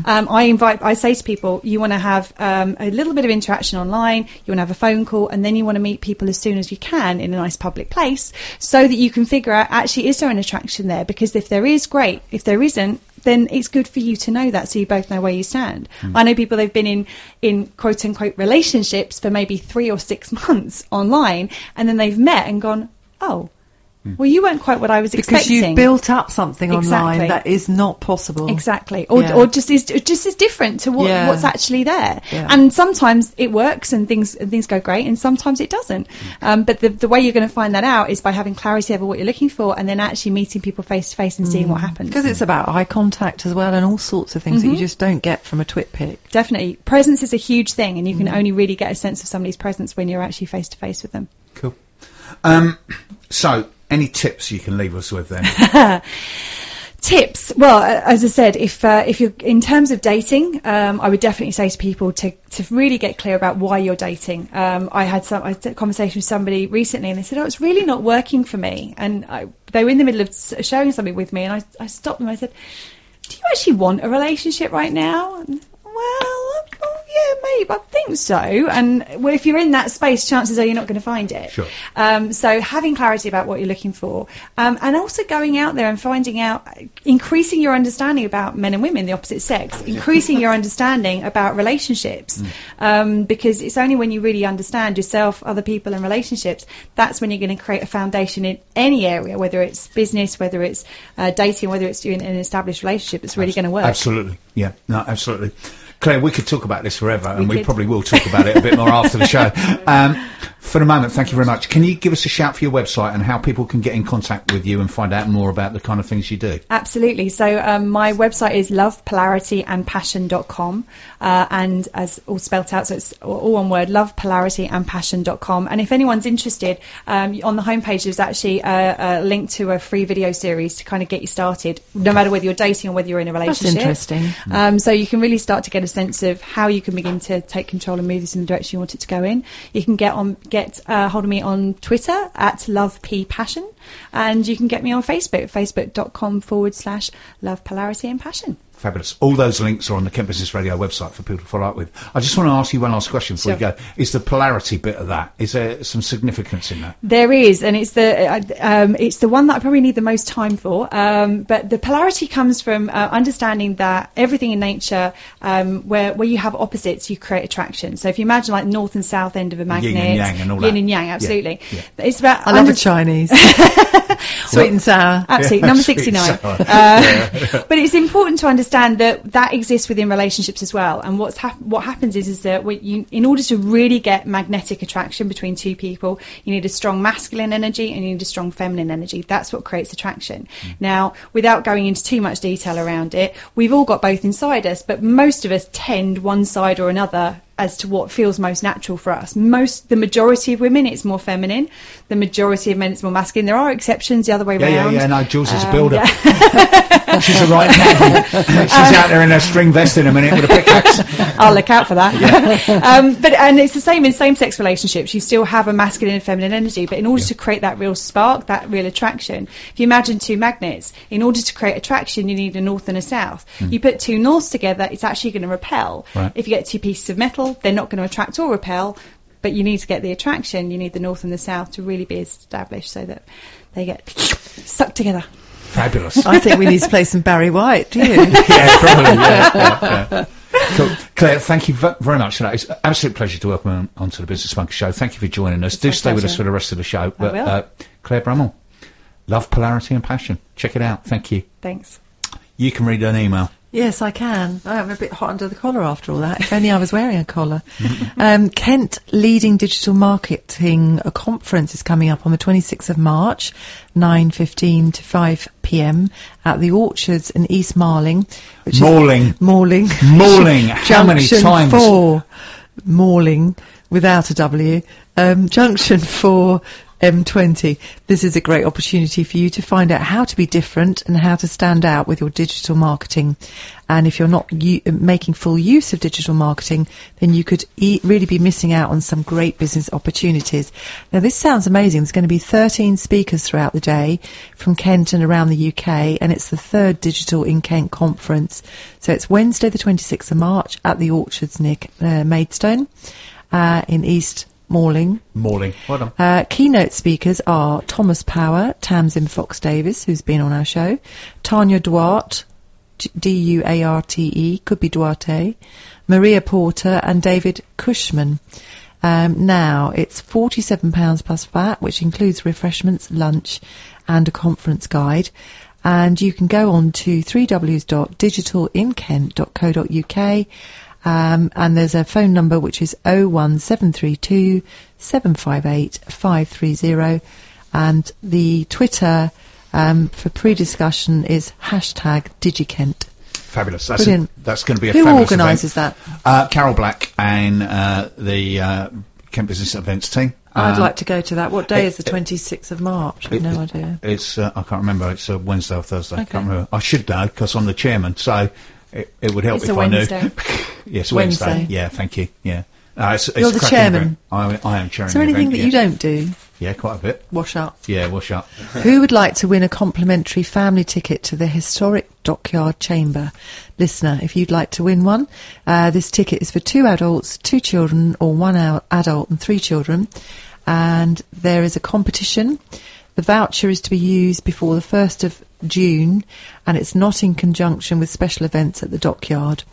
I say to people, you want to have a little bit of interaction online, you want to have a phone call, and then you want to meet people as soon as you can in a nice public place, so that you can figure out, actually, is there an attraction there? Because if there is, great. If there isn't, then it's good for you to know that, so you both know where you stand. I know people, they've been in quote unquote relationships for maybe 3 or 6 months online, and then they've met and gone, oh, well, you weren't quite what I was expecting. Because you've built up something Exactly. online that is not possible. Exactly. Or just is different to what's actually there. Yeah. And sometimes it works and things go great, and sometimes it doesn't. But the way you're going to find that out is by having clarity over what you're looking for, and then actually meeting people face to face and seeing what happens. Because it's about eye contact as well, and all sorts of things that you just don't get from a twit pic. Definitely. Presence is a huge thing, and you can only really get a sense of somebody's presence when you're actually face to face with them. Cool. So, any tips you can leave us with then? Tips. Well, as I said, if you're in terms of dating, I would definitely say to people to really get clear about why you're dating. I had a conversation with somebody recently, and they said, "Oh, it's really not working for me." And they were in the middle of sharing something with me, and I stopped them. I said, "Do you actually want a relationship right now?" And, well, yeah, maybe, I think so. And well, if you're in that space, chances are you're not going to find it. Sure. So having clarity about what you're looking for, and also going out there and finding out, increasing your understanding about men and women, the opposite sex, increasing your understanding about relationships, because it's only when you really understand yourself, other people and relationships, that's when you're going to create a foundation in any area, whether it's business, whether it's dating, whether it's in an established relationship, that's really going to work. Absolutely. Yeah, no, absolutely. Claire, we could talk about this forever, and we could. probably will talk about it a bit more after the show. For the moment, thank you very much. Can you give us a shout for your website and how people can get in contact with you and find out more about the kind of things you do? Absolutely. So my website is lovepolarityandpassion.com, and as all spelt out, so it's all one word, lovepolarityandpassion.com. And if anyone's interested, on the homepage there's actually a link to a free video series to kind of get you started, no matter whether you're dating or whether you're in a relationship. That's interesting. So you can really start to get a sense of how you can begin to take control and move this in the direction you want it to go in. You can get hold of me on Twitter at lovepassion, and you can get me on Facebook, facebook.com/love polarity and passion. Fabulous. All those links are on the Kent Business Radio website for people to follow up with. I just want to ask you one last question before we go. Is the polarity bit of that, is there some significance in that? There is, and it's the one that I probably need the most time for. But the polarity comes from understanding that everything in nature, where you have opposites, you create attraction. So if you imagine like north and south end of a magnet, yin and yang and all that. Yin and yang, absolutely. Yeah. It's about I love a Chinese. Sweet and sour. Absolutely, number 69. But it's important to understand that exists within relationships as well. And what happens is that in order to really get magnetic attraction between two people, you need a strong masculine energy and you need a strong feminine energy. That's what creates attraction. Now, without going into too much detail around it, we've all got both inside us, but most of us tend one side or another as to what feels most natural for us. The majority of women, it's more feminine. The majority of men, it's more masculine. There are exceptions the other way around. Yeah, no, Jules is a builder. She's a right hand. She's out there in her string vest in a minute with a pickaxe. I'll look out for that. And it's the same in same-sex relationships. You still have a masculine and feminine energy, but in order to create that real spark, that real attraction, if you imagine two magnets, in order to create attraction, you need a north and a south. You put two norths together, it's actually going to repel. Right. If you get two pieces of metal, they're not going to attract or repel. but you need to get the attraction. You need the north and the south to really be established so that they get sucked together. Fabulous. I think we need to play some Barry White, do you? Yeah, probably. Yeah. Cool. Claire, thank you very much for that. It's an absolute pleasure to welcome onto the Business Bunker Show. Thank you for joining us. Do my stay with us pleasure. for the rest of the show. I will. Claire Brummel, Love, Polarity and Passion. Check it out. Thank you. Thanks. You can read an email. Yes, I can. I'm a bit hot under the collar after all that. If only I was wearing a collar. Kent Leading Digital Marketing a conference is coming up on the 26th of March, 9:15 to 5 p.m. at the Orchards in East Marling. Malling. Malling. How many Junction times? 4. Malling, without a W. Junction 4. M20. This is a great opportunity for you to find out how to be different and how to stand out with your digital marketing. And if you're not making full use of digital marketing, then you could really be missing out on some great business opportunities. Now, this sounds amazing. There's going to be 13 speakers throughout the day from Kent and around the UK, and it's the 3rd Digital in Kent conference. So it's Wednesday the 26th of March at the Orchards near Maidstone in East Malling. Well done. Keynote speakers are Thomas Power, Tamsin Fox Davis, who's been on our show, Tanya Duarte, Duarte, could be Duarte, Maria Porter and David Cushman. Now, it's £47 plus VAT, which includes refreshments, lunch and a conference guide. And you can go on to www.digitalinkent.co.uk. And there's a phone number which is 01732 758 530, and the Twitter for pre-discussion is #DigiKent. Fabulous. Brilliant. That's going to be a Who fabulous organises event. that? Carol Black and the Kent Business Events team. I'd like to go to that. What day is the 26th of March? I've no idea. It's I can't remember. It's a Wednesday or Thursday. I Okay. can't remember. I should know because I'm the chairman, so it would help It's if a I knew. Wednesday. Yes, Wednesday. Wednesday. Yeah, thank you. Yeah. It's You're a the cracking chairman. event. I am chairing. Is there the anything event, that you don't do? Yeah, quite a bit. Wash up. Yeah, wash up. Who would like to win a complimentary family ticket to the historic Dockyard Chamber? Listener, if you'd like to win one, this ticket is for 2 adults, 2 children, or 1 adult and 3 children. And there is a competition. The voucher is to be used before the 1st of June, and it's not in conjunction with special events at the Dockyard.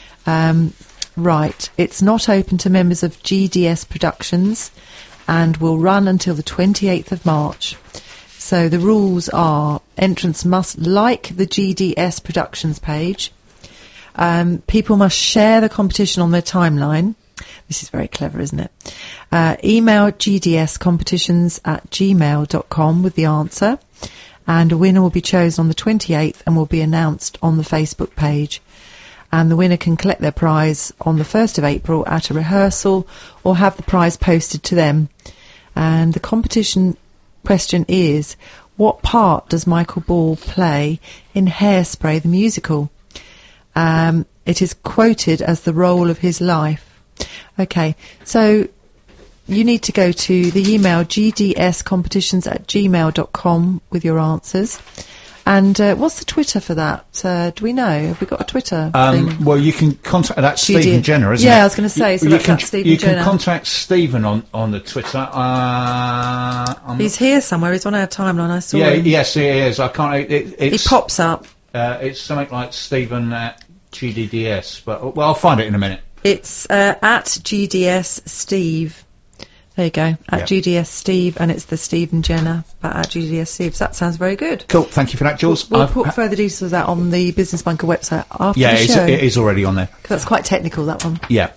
Right, it's not open to members of GDS Productions and will run until the 28th of March. So the rules are entrants must like the GDS Productions page. People must share the competition on their timeline. This is very clever, isn't it? Email gdscompetitions@gmail.com with the answer, and a winner will be chosen on the 28th and will be announced on the Facebook page. And the winner can collect their prize on the 1st of April at a rehearsal or have the prize posted to them. And the competition question is, what part does Michael Ball play in Hairspray the musical? It is quoted as the role of his life. Okay, so you need to go to the email gdscompetitions@gmail.com with your answers. And what's the Twitter for that? Do we know? Have we got a Twitter thing? Well, you can contact that's Stephen Jenner, isn't it? Yeah, I was going to say. So that's Stephen you Jenner. can contact Stephen on the Twitter. He's here somewhere. He's on our timeline. I saw him. Yes, he is. I can't. He It's pops up. It's something like Stephen at GDDS, but well, I'll find it in a minute. It's at GDS Steve. There you go. At GDS Steve, and it's the Stephen Jenner, but at GDS Steve. So that sounds very good. Cool. Thank you for that, Jules. We'll put further details of that on the Business Bunker website after the show. It is already on there. 'Cause that's quite technical, that one. Yeah.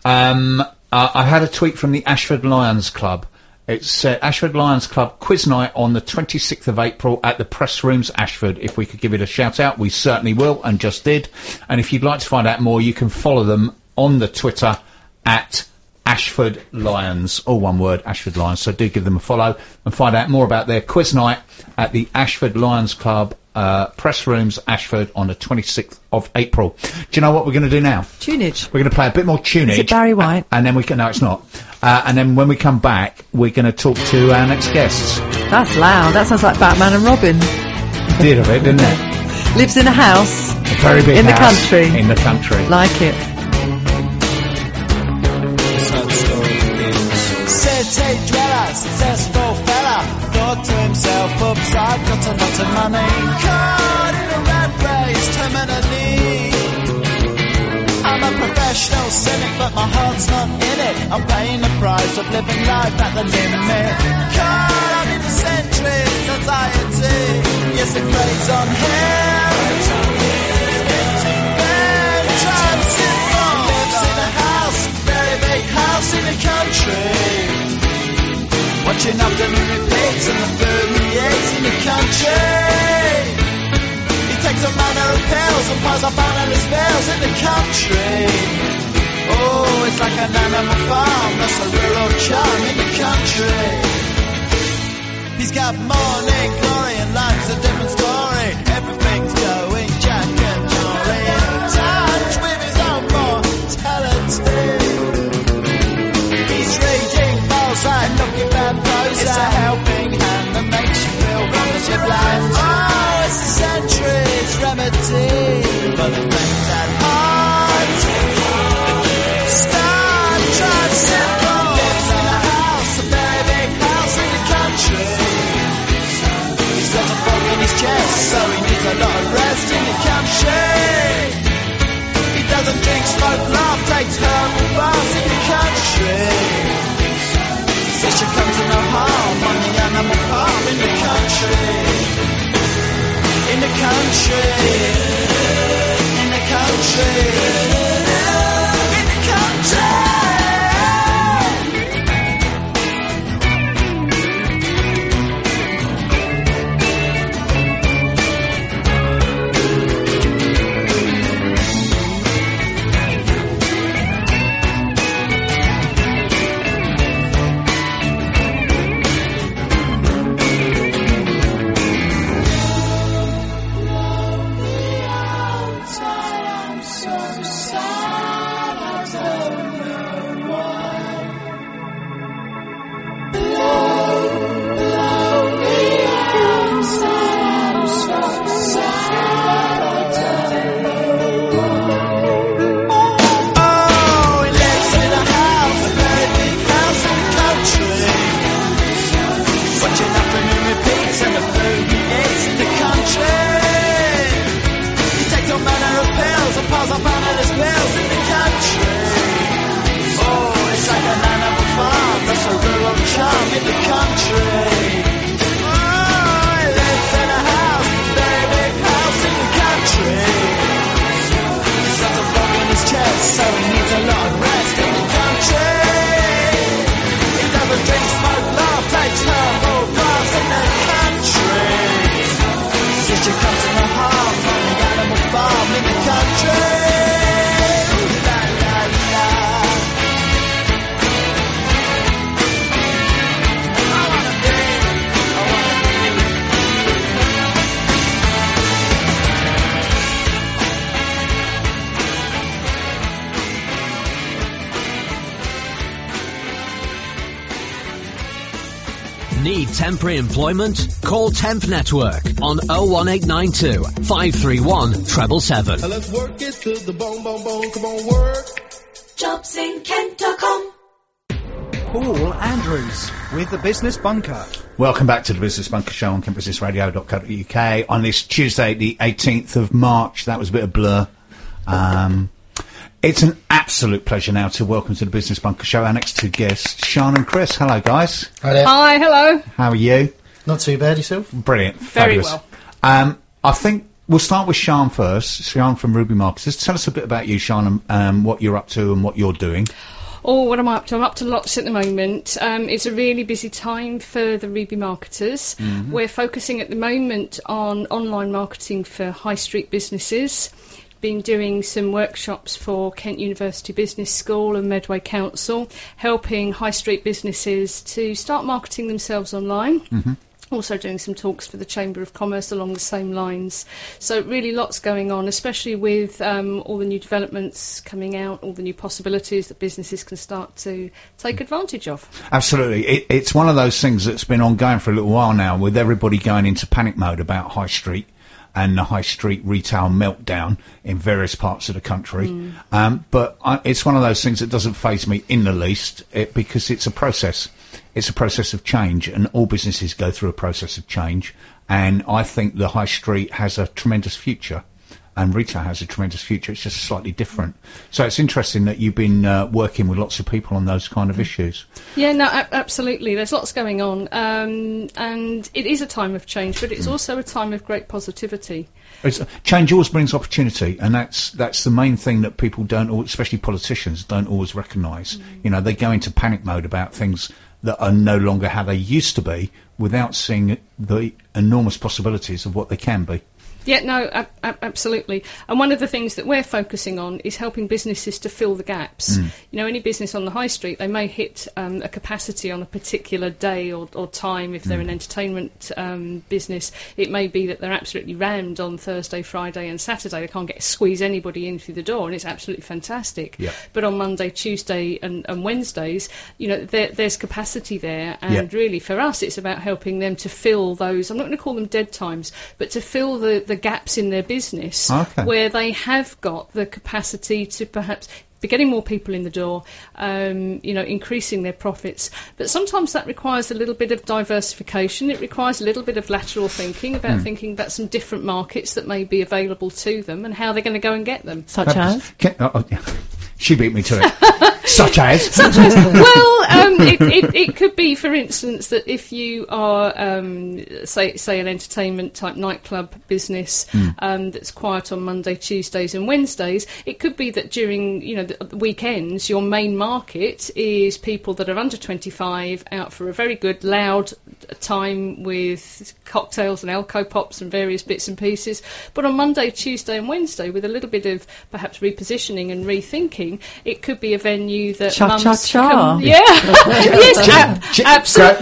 I had a tweet from the Ashford Lions Club. It's Ashford Lions Club quiz night on the 26th of April at the Press Rooms, Ashford. If we could give it a shout out, we certainly will, and just did. And if you'd like to find out more, you can follow them on the Twitter at Ashford Lions, all one word, Ashford Lions. So do give them a follow and find out more about their quiz night at the Ashford Lions Club Press Rooms, Ashford, on the 26th of April. Do you know what we're going to do now? Tunage. We're going to play a bit more tunage. Is it Barry White? And then we can. No, it's not. And then when we come back, we're going to talk to our next guests. That's loud. That sounds like Batman and Robin. Did of it, didn't it? Lives in a house. A very big In the house country. In the country. Like it. Sad story is city dweller, successful fella, thought to himself, oops, I've got a lot of money. Caught in a rat race, terminally. I'm a professional cynic, but my heart's not in it. I'm paying the price of living life at the limit. Caught up in centuries, anxiety. Yes, it preys on him. Man, transform. Lives in a house, very big house in the country. Watching afternoon repeats and the food he eats in the country. Takes a manner of pills and piles up analyst bills in the country. Oh, it's like an animal farm, that's a rural charm in the country. He's got morning glory and life's a different story. Everything's going Jack and Jory, in touch with his own mortality. He's reading bullseye and looking bad prose. It's a helping hand that makes you feel wonderfully blind. Oh, it's a century's remedy for the things at heart. Star Trek simple. Lives in a house, a very big house in the country. He's got a fog in his chest, so he needs a lot of rest in the country. He doesn't drink, smoke, laugh, takes herbal baths in the country. Says she comes to no harm on the animal farm in the country. In the country, in the country, in the country. Need temporary employment? Call Temp Network on 01892 531 777. Let's work it to the bone, bone, bone. Come on, work. JobsInKent.com. Paul Andrews with the Business Bunker. Welcome back to the Business Bunker Show on kentbusinessradio.co.uk on this Tuesday, the 18th of March. That was a bit of blur. It's an absolute pleasure now to welcome to the Business Bunker Show our next two guests, Sian and Chris. Hello, guys. Hi there. Hi, hello. How are you? Not too bad, yourself? Brilliant. Very Fabulous. I think we'll start with Sian first. Sian from Ruby Marketers. Tell us a bit about you, Sian, and what you're up to and what you're doing. Oh, what am I up to? I'm up to lots at the moment. It's a really busy time for the Ruby Marketers. Mm-hmm. We're focusing at the moment on online marketing for high street businesses. Been doing some workshops for Kent University Business School and Medway Council, helping high street businesses to start marketing themselves online. Mm-hmm. Also doing some talks for the Chamber of Commerce along the same lines. So really lots going on, especially with all the new developments coming out, all the new possibilities that businesses can start to take advantage of. Absolutely. It's one of those things that's been ongoing for a little while now, with everybody going into panic mode about high street. and the high street retail meltdown in various parts of the country. But it's one of those things that doesn't faze me in the least, because it's a process. It's a process of change, and all businesses go through a process of change. And I think the high street has a tremendous future, and retail has a tremendous future. It's just slightly different. So it's interesting that you've been working with lots of people on those kind of issues. Yeah, no, absolutely. There's lots going on, and it is a time of change, but it's also a time of great positivity. Change always brings opportunity, and that's the main thing that people don't, especially politicians, don't always recognise. You know, they go into panic mode about things that are no longer how they used to be, without seeing the enormous possibilities of what they can be. Yeah, no, absolutely. And one of the things that we're focusing on is helping businesses to fill the gaps. You know, any business on the high street, they may hit a capacity on a particular day or time. If they're an entertainment business, it may be that they're absolutely rammed on Thursday, Friday and Saturday. They can't squeeze anybody in through the door, and it's absolutely fantastic. Yeah. But on Monday, Tuesday and Wednesdays, you know, there's capacity there. And really, for us, it's about helping them to fill those, I'm not going to call them dead times, but to fill the gaps in their business where they have got the capacity to perhaps be getting more people in the door, you know, increasing their profits. But sometimes that requires a little bit of diversification. It requires a little bit of lateral thinking about thinking about some different markets that may be available to them and how they're going to go and get them. Such as? She beat me to it. Such as? Well, it could be, for instance, that if you are, say an entertainment type nightclub business that's quiet on Monday, Tuesdays and Wednesdays, it could be that during, you know, the weekends, your main market is people that are under 25 out for a very good, loud time with cocktails and alco pops and various bits and pieces. But on Monday, Tuesday and Wednesday, with a little bit of perhaps repositioning and rethinking, it could be a venue that Cha-cha-cha. Yeah. Yes, absolutely.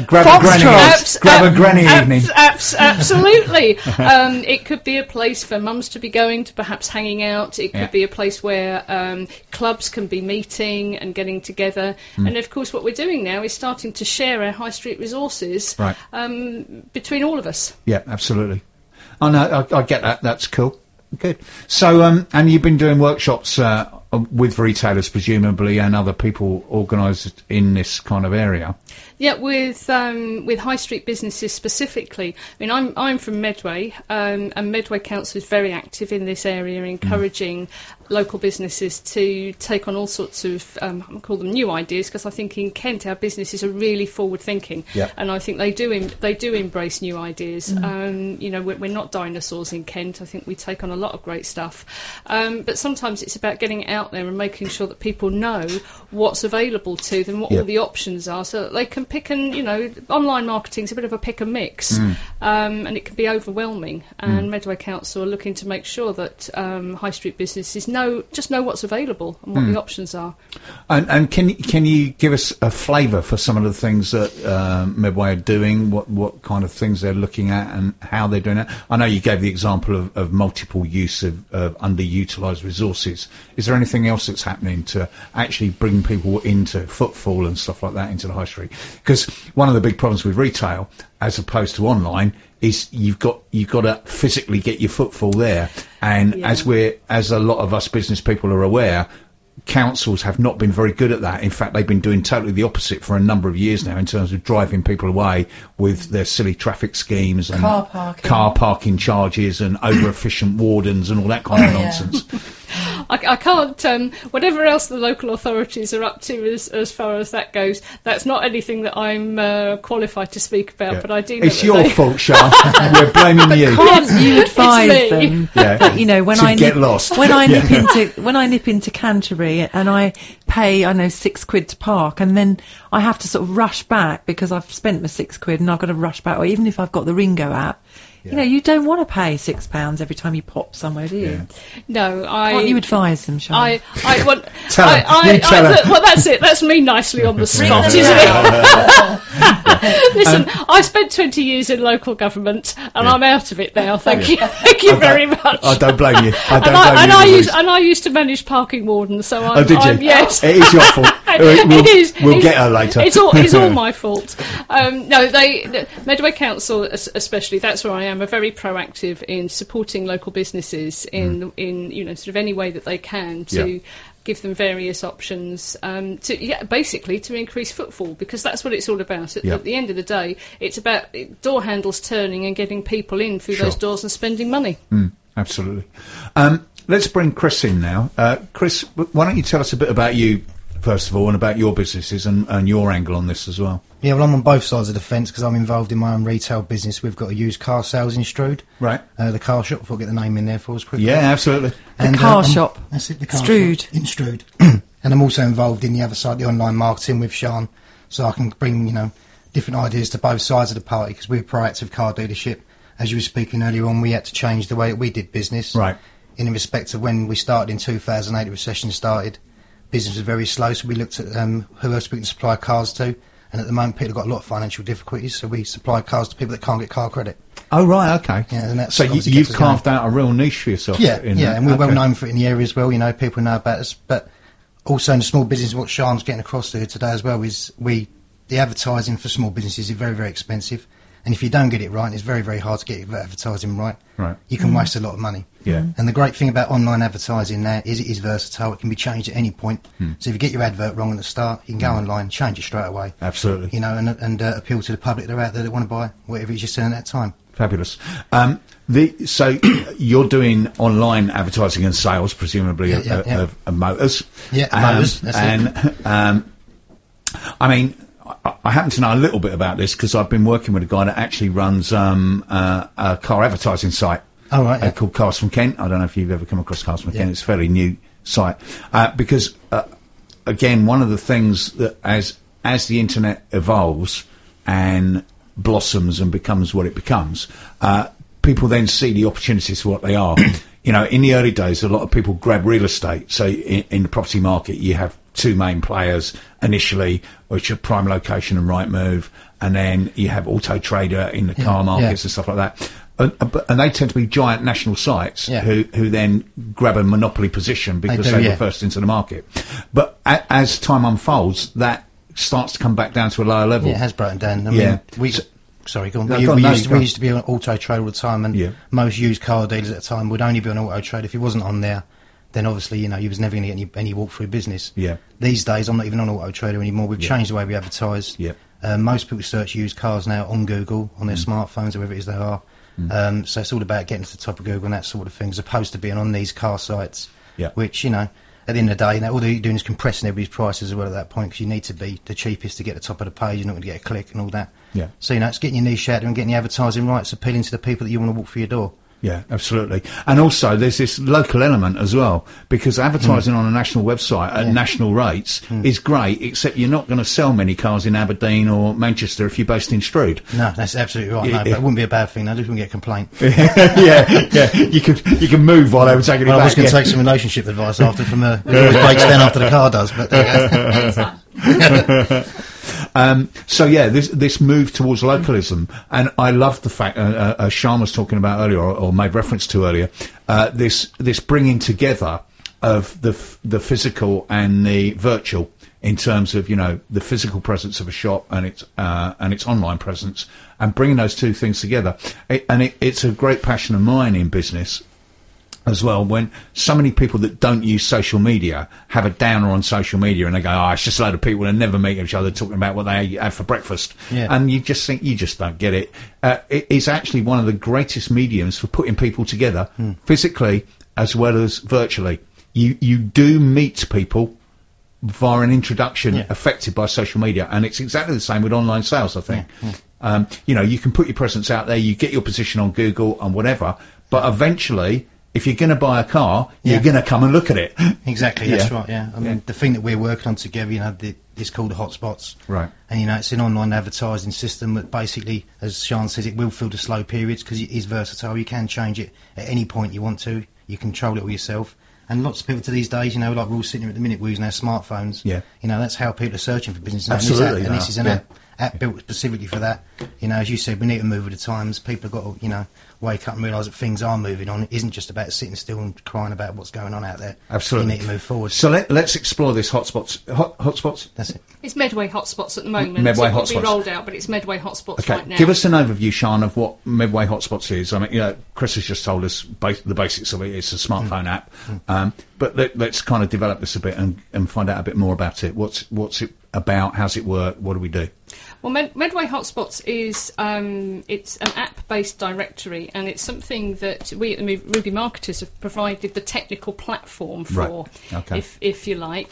Grab a granny evening. Absolutely. It could be a place for mums to be going to, perhaps hanging out. It could be a place where clubs can be meeting and getting together. And of course, what we're doing now is starting to share our high street resources between all of us. Yeah, absolutely. Oh no, I get that. That's cool. Good. So, and you've been doing workshops with retailers, presumably, and other people organised in this kind of area. Yeah, with high street businesses specifically. I mean, I'm from Medway, and Medway Council is very active in this area, encouraging local businesses to take on all sorts of, I call them new ideas, because I think in Kent our businesses are really forward thinking, and I think they do embrace new ideas. You know, we're not dinosaurs in Kent. I think we take on a lot of great stuff, but sometimes it's about getting it out there and making sure that people know what's available to them, what all the options are, so that they can pick and, you know, online marketing's a bit of a pick and mix, and it can be overwhelming, and Medway Council are looking to make sure that high street businesses just know what's available and what the options are. And can you give us a flavour for some of the things that Medway are doing, what kind of things they're looking at and how they're doing it? I know you gave the example of multiple use of underutilised resources. Is there anything else that's happening to actually bring people into footfall and stuff like that into the high street? Because one of the big problems with retail, as opposed to online, is you've got to physically get your footfall there. And as a lot of us business people are aware, councils have not been very good at that. In fact, they've been doing totally the opposite for a number of years now in terms of driving people away with their silly traffic schemes and car parking charges and over-efficient wardens and all that kind of nonsense. I can't, whatever else the local authorities are up to as far as that goes, that's not anything that I'm qualified to speak about, but I do know it's your fault, Sean. We're blaming you. Can't you advise them that, you know, when I nip into Canterbury and I pay, I know, £6 to park, and then I have to sort of rush back because I've spent my £6 and I've got to rush back, or even if I've got the Ringo app, you know, you don't want to pay £6 every time you pop somewhere, do you? No, Can't you advise them, Sean? Well, that's it. That's me nicely on the spot, isn't it? Listen, I spent 20 years in local government, and I'm out of it now. Thank you. Thank you very much. I don't blame you. I used to manage parking wardens, so I'm. Oh, did you? Yes. It is your fault. We'll get her later. It's all my fault. No, Medway Council, especially, that's where I am are very proactive in supporting local businesses in sort of any way that they can to give them various options basically to increase footfall, because that's what it's all about. At the end of the day, it's about door handles turning and getting people in through those doors and spending money. Absolutely. Let's bring Chris in now. Chris, why don't you tell us a bit about you, first of all, and about your businesses and your angle on this as well? Yeah, well, I'm on both sides of the fence because I'm involved in my own retail business. We've got a used car sales in Strood. Right. The car shop, if I'll get the name in there for us quickly. Yeah, absolutely. And, car shop. That's it, the car Strood. shop in Strood. And I'm also involved in the other side, the online marketing with Sean, so I can bring, different ideas to both sides of the party, because we're a proactive car dealership. As you were speaking earlier on, we had to change the way that we did business. Right. In respect of when we started in 2008, the recession started, business was very slow, so we looked at who else we can supply cars to, and at the moment people have got a lot of financial difficulties, so we supply cars to people that can't get car credit. Oh, right, okay. Yeah, and that's so obviously you've gets us carved going. out a real niche for yourself. Yeah, in yeah, that. and we're well Okay. known for it in the area as well, people know about us, but also in the small business, what Sean's getting across to today as well is the advertising for small businesses is very, very expensive. And if you don't get it right, it's very, very hard to get your advertising right. Right. You can waste a lot of money. Yeah. And the great thing about online advertising now is it is versatile. It can be changed at any point. So if you get your advert wrong at the start, you can go online, change it straight away. Absolutely. And appeal to the public that are out there that want to buy whatever it is you're selling at that time. Fabulous. So you're doing online advertising and sales, presumably, of motors. Yeah, motors. That's it. I mean, I happen to know a little bit about this because I've been working with a guy that actually runs a car advertising site. Oh, right. Yeah. Called Cars from Kent. I don't know if you've ever come across Cars from Kent. It's a fairly new site. Because, again, one of the things that as the internet evolves and blossoms and becomes what it becomes, people then see the opportunities for what they are. In the early days, a lot of people grab real estate. So in the property market, you have two main players initially, which are Prime Location and Rightmove, and then you have Auto Trader in the car markets and stuff like that. And they tend to be giant national sites who then grab a monopoly position because they were first into the market. But as time unfolds, that starts to come back down to a lower level. Yeah, it has broken down. I mean, sorry, go on. No, we go on, used to be on Auto Trader all the time, and most used car dealers at the time would only be on Auto Trader. If he wasn't on there, then obviously, you was never going to get any walk-through business. Yeah. These days, I'm not even on Auto Trader anymore. We've changed the way we advertise. Yeah. Most people search used cars now on Google, on their smartphones, wherever it is they are. So it's all about getting to the top of Google and that sort of thing, as opposed to being on these car sites, which, at the end of the day, all they're doing is compressing everybody's prices as well at that point, because you need to be the cheapest to get to the top of the page. You're not going to get a click and all that. Yeah. So, it's getting your niche out there and getting the advertising right. It's appealing to the people that you want to walk through your door. Yeah, absolutely. And also there's this local element as well, because advertising on a national website at national rates is great, except you're not going to sell many cars in Aberdeen or Manchester if you're based in Strood. No, that's absolutely right. No, but it wouldn't be a bad thing. I just wouldn't get a complaint. yeah. You can move while they were taking it back. I was going to take some relationship advice after from it always breaks down after the car does, but this move towards localism, and I love the fact, as Sean was talking about earlier, or made reference to earlier, this bringing together of the physical and the virtual in terms of the physical presence of a shop and its online presence, and bringing those two things together. It's a great passion of mine in business as well, when so many people that don't use social media have a downer on social media and they go, it's just a load of people that never meet each other talking about what they have for breakfast. Yeah. And you just think, you just don't get it. It's actually one of the greatest mediums for putting people together, physically as well as virtually. You do meet people via an introduction affected by social media, and it's exactly the same with online sales, I think. You can put your presence out there, you get your position on Google and whatever, but eventually, if you're going to buy a car, you're going to come and look at it. Exactly, that's right, I mean, the thing that we're working on together, is called the Hotspots. Right. And, it's an online advertising system that basically, as Sean says, it will fill the slow periods because it is versatile. You can change it at any point you want to. You control it all yourself. And lots of people to these days, like we're all sitting here at the minute, we're using our smartphones. Yeah. That's how people are searching for business. Absolutely. And this is an app built specifically for that. As you said, we need to move with the times. People have got to, wake up and realise that things are moving on. It isn't just about sitting still and crying about what's going on out there. Absolutely. You need to move forward. So let's explore this hotspots. Hotspots? That's it. It's Medway Hotspots at the moment. Medway it will Hotspots. be rolled out, but it's Medway Hotspots Okay, right now. give us an overview, Sean, of what Medway Hotspots is. I mean, Chris has just told us the basics of it. It's a smartphone app. But let's kind of develop this a bit and find out a bit more about it. What's it about? How's it work? What do we do? Well, Medway Hotspots is it's an app-based directory, and it's something that we at the Ruby Marketers have provided the technical platform for, if you like,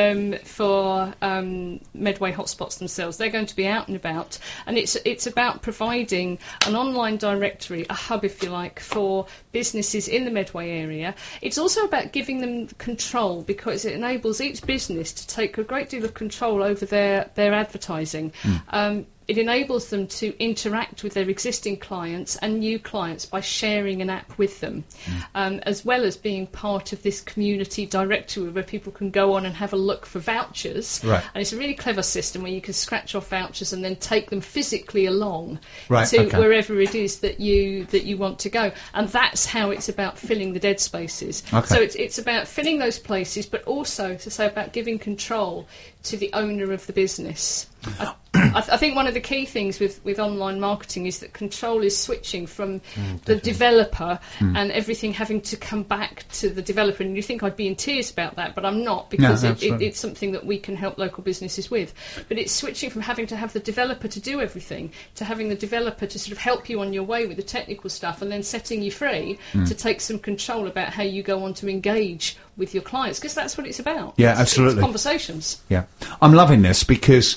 for Medway Hotspots themselves. They're going to be out and about, and it's about providing an online directory, a hub, if you like, for businesses in the Medway area. It's also about giving them control, because it enables each business to take a great deal of control over their advertising. It enables them to interact with their existing clients and new clients by sharing an app with them, as well as being part of this community directory where people can go on and have a look for vouchers. Right. And it's a really clever system where you can scratch off vouchers and then take them physically along to wherever it is that you want to go. And that's how it's about filling the dead spaces. Okay. So it's about filling those places, but also, to say, about giving control to the owner of the business. I think one of the key things with online marketing is that control is switching from the developer and everything having to come back to the developer. And you think I'd be in tears about that, but I'm not, because it's something that we can help local businesses with. But it's switching from having to have the developer to do everything to having the developer to sort of help you on your way with the technical stuff, and then setting you free to take some control about how you go on to engage with your clients, because that's what it's about. Yeah, absolutely. It's conversations. Yeah. I'm loving this because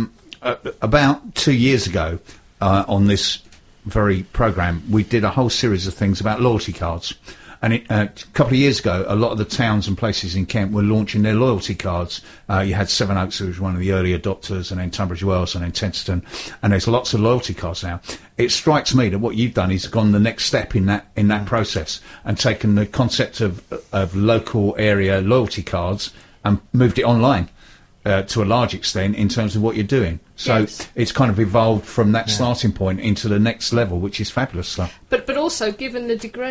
about 2 years ago on this very programme, we did a whole series of things about loyalty cards. And a couple of years ago, a lot of the towns and places in Kent were launching their loyalty cards. You had Sevenoaks, who was one of the early adopters, and then Tunbridge Wells, and then Tenterton. And there's lots of loyalty cards now. It strikes me that what you've done is gone the next step in that process and taken the concept of local area loyalty cards and moved it online. To a large extent in terms of what you're doing. So it's kind of evolved from that starting point into the next level, which is fabulous stuff. But also given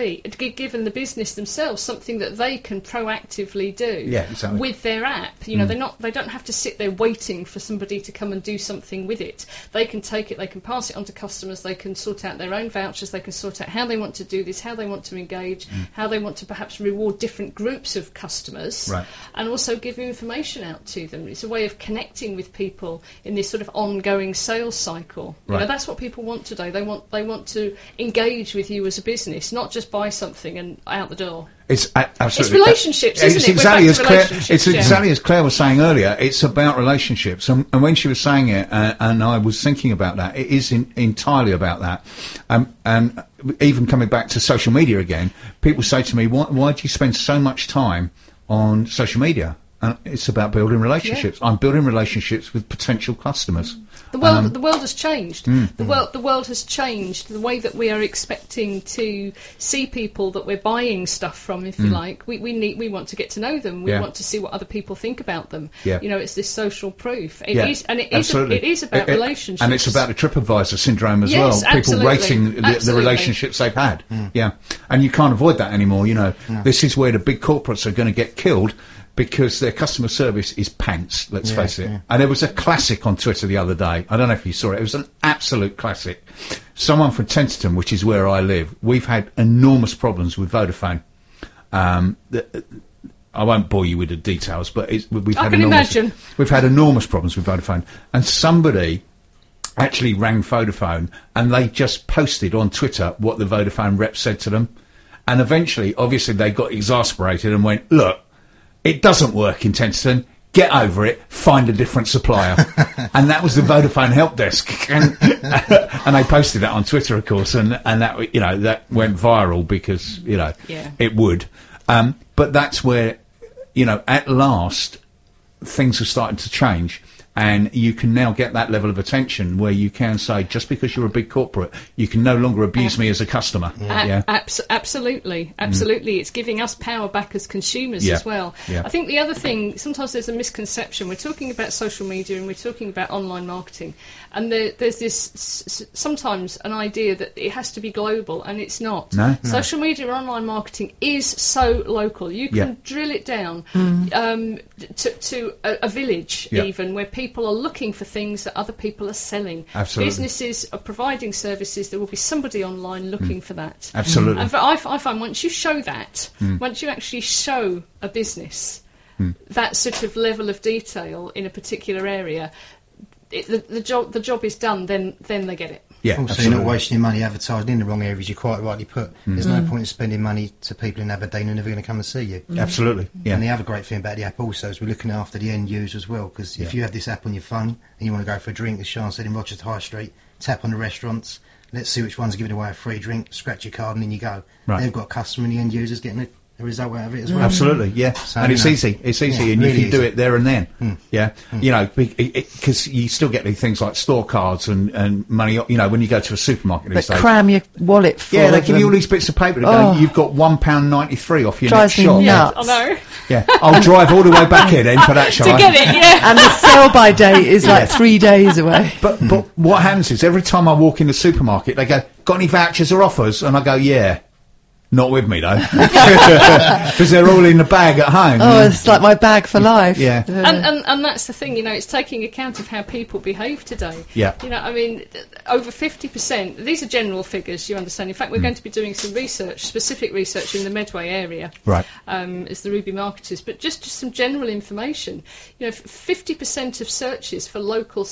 the business themselves something that they can proactively do with their app. They don't have to sit there waiting for somebody to come and do something with it. They can take it, they can pass it on to customers, they can sort out their own vouchers, they can sort out how they want to do this, how they want to engage, how they want to perhaps reward different groups of customers, and also give information out to them. It's a way of connecting with people in this sort of ongoing sales cycle. That's what people want today. They want to engage with you as a business, not just buy something and out the door. It's absolutely. It's relationships, isn't it? It's exactly as Claire was saying earlier. It's about relationships, and when she was saying it, and I was thinking about that, it is entirely about that. And even coming back to social media again, people say to me, "Why do you spend so much time on social media?" And it's about building relationships. I'm building relationships with potential customers. The world has changed. The world has changed. The way that we are expecting to see people that we're buying stuff from, if you like, we want to get to know them. We want to see what other people think about them. It's this social proof. It is about relationships. And it's about the TripAdvisor syndrome as well. People rating the relationships they've had. And you can't avoid that anymore. This is where the big corporates are going to get killed, because their customer service is pants, let's face it. And there was a classic on Twitter the other day. I don't know if you saw it. It was an absolute classic. Someone from Tenterton, which is where I live, we've had enormous problems with Vodafone. I won't bore you with the details, but we've had enormous problems with Vodafone. And somebody actually rang Vodafone, and they just posted on Twitter what the Vodafone rep said to them. And eventually, obviously, they got exasperated and went, "Look, it doesn't work in Tenterton. Get over it. Find a different supplier." And that was the Vodafone help desk. And they posted that on Twitter, of course, and that that went viral because it would. But that's where at last things are starting to change. And you can now get that level of attention where you can say, just because you're a big corporate, you can no longer abuse me as a customer. Absolutely. It's giving us power back as consumers as well. I think the other thing, sometimes there's a misconception. We're talking about social media and we're talking about online marketing, and there's this sometimes an idea that it has to be global, and it's not. Social media and online marketing is so local. You can drill it down to a village even, where people are looking for things that other people are selling. Businesses are providing services. There will be somebody online looking for that. Absolutely. And I find once you show that, once you actually show a business that sort of level of detail in a particular area, the job is done. Then they get it. Also, you're not wasting your money advertising in the wrong areas. You quite rightly put. There's no point in spending money to people in Aberdeen who are never going to come and see you. Absolutely. And the other great thing about the app also is we're looking after the end user as well, because if you have this app on your phone and you want to go for a drink, as Sean said, in Rochester High Street, tap on the restaurants, let's see which one's giving away a free drink, scratch your card and in you go. They've got a customer and the end user's getting a result out of it as well. Absolutely, So, and it's easy, and really you can do easy. it there and then. You know, because you still get these things like store cards and money, you know, when you go to a supermarket these But days. cram your wallet full. Yeah, they of give you all them. these bits of paper to go, you've got £1.93 off your Drives next me shop. nuts. I know. Yeah, I'll drive all the way back here then for that, shall To I? get it, And the sell-by date is like 3 days away. But what happens is every time I walk in the supermarket, they go, got any vouchers or offers? And I go, yeah. Not with me though, because they're all in the bag at home. Oh, it's like my bag for life. Yeah. And that's the thing, you know, it's taking account of how people behave today. Yeah. You know, I mean, over 50%, these are general figures, you understand. In fact, we're going to be doing some research, specific research in the Medway area. Right. As the Ruby marketers, but just some general information. You know, 50% of searches for local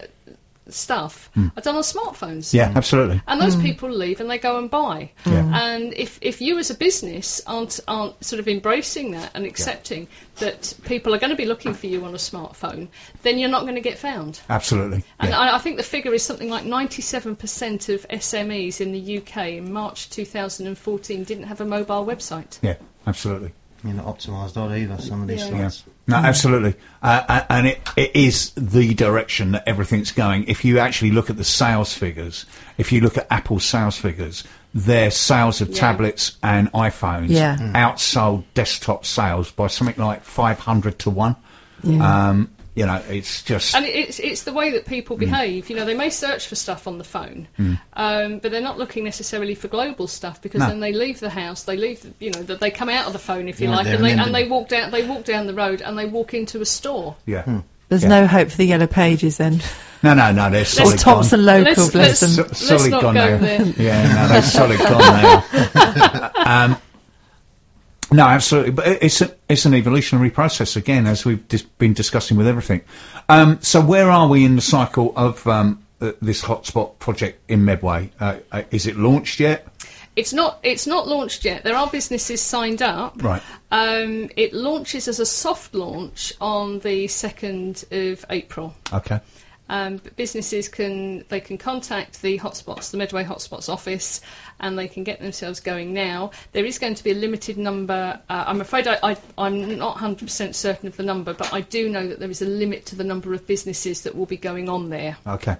stuff are done on smartphones. Yeah, absolutely. And those people leave and they go and buy. Yeah. And if you as a business aren't sort of embracing that and accepting that people are going to be looking for you on a smartphone, then you're not going to get found. Absolutely. And I think the figure is something like 97% of SMEs in the UK in March 2014 didn't have a mobile website. Yeah, absolutely. You're not optimised on either, some of these sites. No, absolutely. And it is the direction that everything's going. If you actually look at the sales figures, if you look at Apple's sales figures, their sales of tablets and iPhones outsold desktop sales by something like 500 to 1. You know, it's just... And it's the way that people behave. You know, they may search for stuff on the phone, but they're not looking necessarily for global stuff, because then they leave the house, they leave, you know, they come out of the phone, if you like, and they walk down the road and they walk into a store. Yeah. There's no hope for the Yellow Pages then. No, they're solid There's Thompson gone. Local, bless them. Solid not gone go now. there. Yeah, no, they're solid gone now. No, absolutely, but it's an evolutionary process again, as we've been discussing with everything. So where are we in the cycle of this hotspot project in Medway? Is it launched yet? It's not launched yet. There are businesses signed up. Right. It launches as a soft launch on the 2nd of April. Okay. But businesses can contact the hotspots, the Medway Hotspots office, and they can get themselves going now. There is going to be a limited number. I'm afraid I'm not 100% certain of the number, but I do know that there is a limit to the number of businesses that will be going on there. Okay.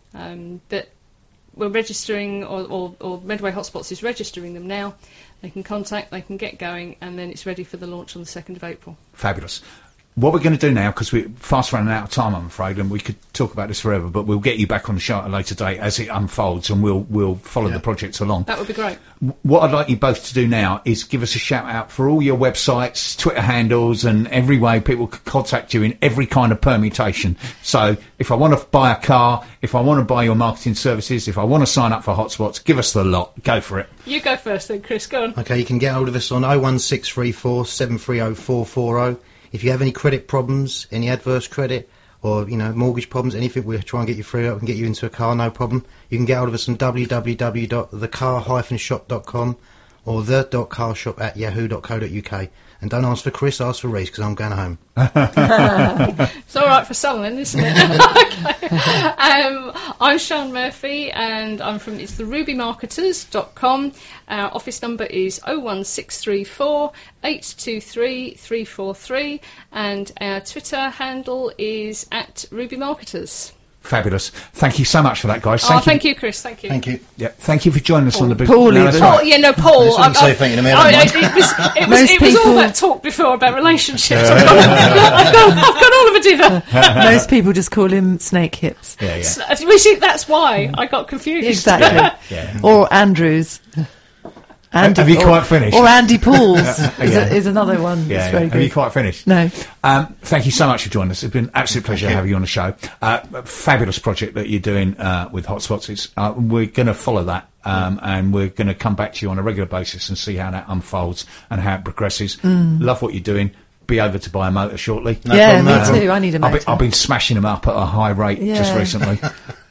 But we're registering, or Medway Hotspots is registering them now. They can contact, they can get going, and then it's ready for the launch on the 2nd of April. Fabulous. What we're going to do now, because we're fast running out of time, I'm afraid, and we could talk about this forever, but we'll get you back on the show at a later date as it unfolds, and we'll follow the project along. That would be great. What I'd like you both to do now is give us a shout out for all your websites, Twitter handles, and every way people could contact you in every kind of permutation. So if I want to buy a car, if I want to buy your marketing services, if I want to sign up for Hotspots, give us the lot. Go for it. You go first then, Chris. Go on. Okay, you can get hold of us on 01634 730 440. If you have any credit problems, any adverse credit, or, you know, mortgage problems, anything, we'll try and get you through it. We can get you into a car, no problem. You can get hold of us on www.thecar-shop.com, or the.carshop@yahoo.co.uk. And don't ask for Chris, ask for Reese, because I'm going home. It's all right for someone, isn't it? Okay. I'm Sean Murphy, and I'm from it's the rubymarketers.com. Our office number is 01634 823 343, and our Twitter handle is @rubymarketers. Fabulous. Thank you so much for that, guys. Thank you, Chris. Thank you. Thank you. Yeah, thank you for joining us on the business. Paul, No, that's Paul, right. Paul. I say thank you to me. I don't mind. It was all that talk before about relationships. I've got all of a dither. Most people just call him Snake Hips. Yeah. We see, that's why I got confused. Exactly. Yeah. Or Andrews. Have you quite finished? Or Andy Paul's is another one. Yeah, That's very Have good. you quite finished? No. Thank you so much for joining us. It's been an absolute pleasure to have you on the show. A fabulous project that you're doing with Hotspots. It's, we're going to follow that, and we're going to come back to you on a regular basis and see how that unfolds and how it progresses. Love what you're doing. Be over to buy a motor shortly. No Yeah, problem. me too. I need a motor. I've been smashing them up at a high rate just Yeah. recently.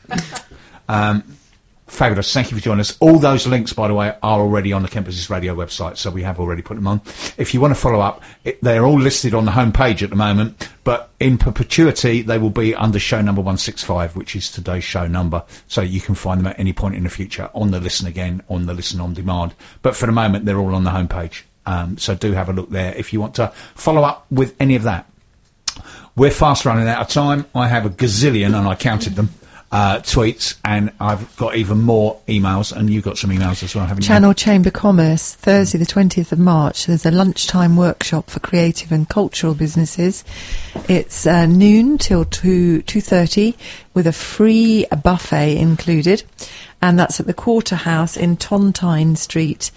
Fabulous. Thank you for joining us. All those links, by the way, are already on the Kent Business Radio website, so we have already put them on. If you want to follow up, they're all listed on the home page at the moment, but in perpetuity, they will be under show number 165, which is today's show number, so you can find them at any point in the future on the Listen Again, on the Listen On Demand. But for the moment, they're all on the home page, so do have a look there if you want to follow up with any of that. We're fast running out of time. I have a gazillion, and I counted them, tweets, and I've got even more emails, and you've got some emails as well, haven't you? Channel Chamber Commerce, Thursday the 20th of March. There's a lunchtime workshop for creative and cultural businesses. It's noon till 2:30 with a free buffet included, and that's at the Quarter House in Tontine Street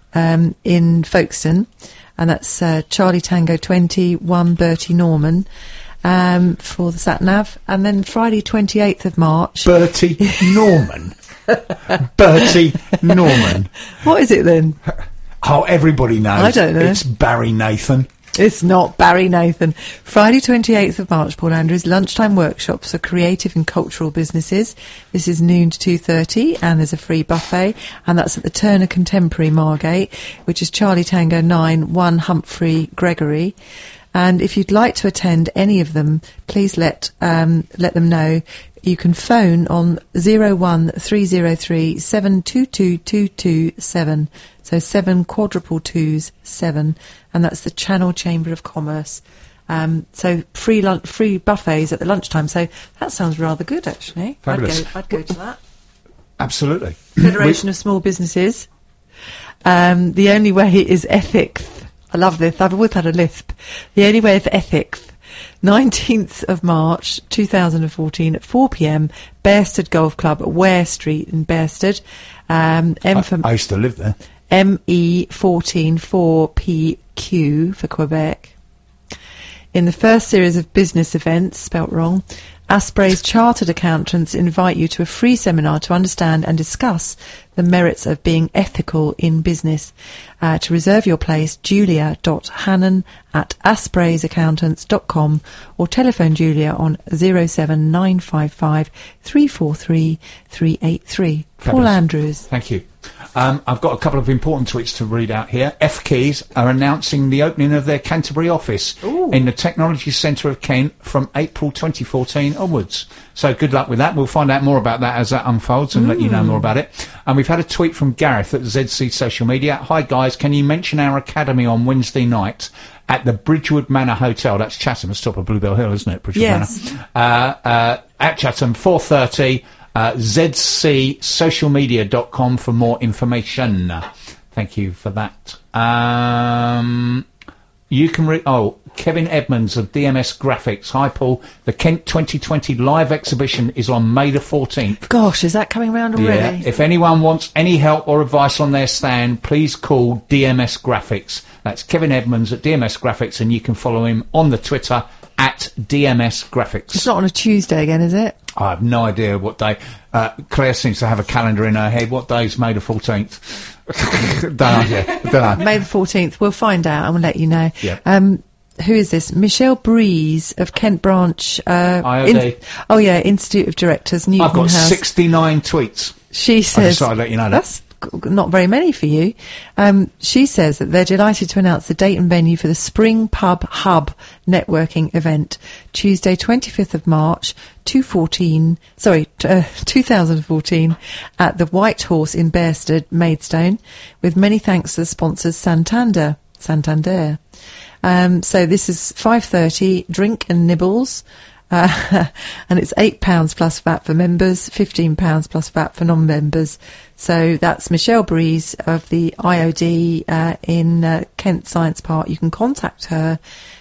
in Folkestone, and that's Charlie Tango 21 Bertie Norman. For the sat-nav, and then Friday 28th of March. Bertie Norman. Bertie Norman. What is it then? Oh, everybody knows. I don't know. It's Barry Nathan. It's not Barry Nathan. Friday 28th of March, Paul Andrews, lunchtime workshops for creative and cultural businesses. This is noon to 2:30, and there's a free buffet, and that's at the Turner Contemporary Margate, which is Charlie Tango 9 1 Humphrey Gregory. And if you'd like to attend any of them, please let them know. You can phone on 01303 7222227. So 7 quadruple 2s 7, and that's the Channel Chamber of Commerce. So free buffets at the lunchtime. So that sounds rather good, actually. Fabulous. I'd go to that. Absolutely. Federation of Small Businesses. The only way is ethics. I love this. I've always had a lisp. The only way is ethics. 19th of March 2014 at 4 p.m. Bearsted Golf Club at Ware Street in Bearsted. I used to live there. ME14 4PQ for Quebec. In the first series of business events, spelt wrong, Asprey's Chartered Accountants invite you to a free seminar to understand and discuss the merits of being ethical in business. To reserve your place, julia.hannon@aspreysaccountants.com or telephone Julia on 07955 343 383. Paul Andrews. Thank you. I've got a couple of important tweets to read out here. F-Keys are announcing the opening of their Canterbury office in the Technology Centre of Kent from April 2014 onwards. So good luck with that. We'll find out more about that as that unfolds and let you know more about it. And we've had a tweet from Gareth at ZC Social Media. Hi guys, can you mention our academy on Wednesday night at the Bridgewood Manor Hotel? That's Chatham, it's top of Bluebell Hill, isn't it? Bridgewood Manor. At Chatham, 4:30. ZCSocialmedia.com for more information. Thank you for that. You can Kevin Edmonds of DMS Graphics. Hi Paul, the Kent 2020 live exhibition is on May the 14th. Gosh, is that coming round already? Yeah. If anyone wants any help or advice on their stand, please call DMS Graphics. That's Kevin Edmonds at DMS Graphics, and you can follow him on the Twitter at DMS Graphics. It's not on a Tuesday again, is it? I have no idea what day. Claire seems to have a calendar in her head. What day is May the 14th? Don't know. May the 14th. We'll find out and we'll let you know. Yeah. Who is this? Michelle Breeze of Kent Branch. IOD. Institute of Directors, Newton I've got House. 69 tweets. She I says... just thought I'd let you know that. That's not very many for you. She says that they're delighted to announce the date and venue for the Spring Pub Hub networking event, Tuesday 25th of March, 2014, at the White Horse in Bearsted, Maidstone, with many thanks to the sponsors Santander. So this is 5:30, drink and nibbles. And it's £8 plus VAT for members, £15 plus VAT for non-members. So that's Michelle Breeze of the IOD in Kent Science Park. You can contact her,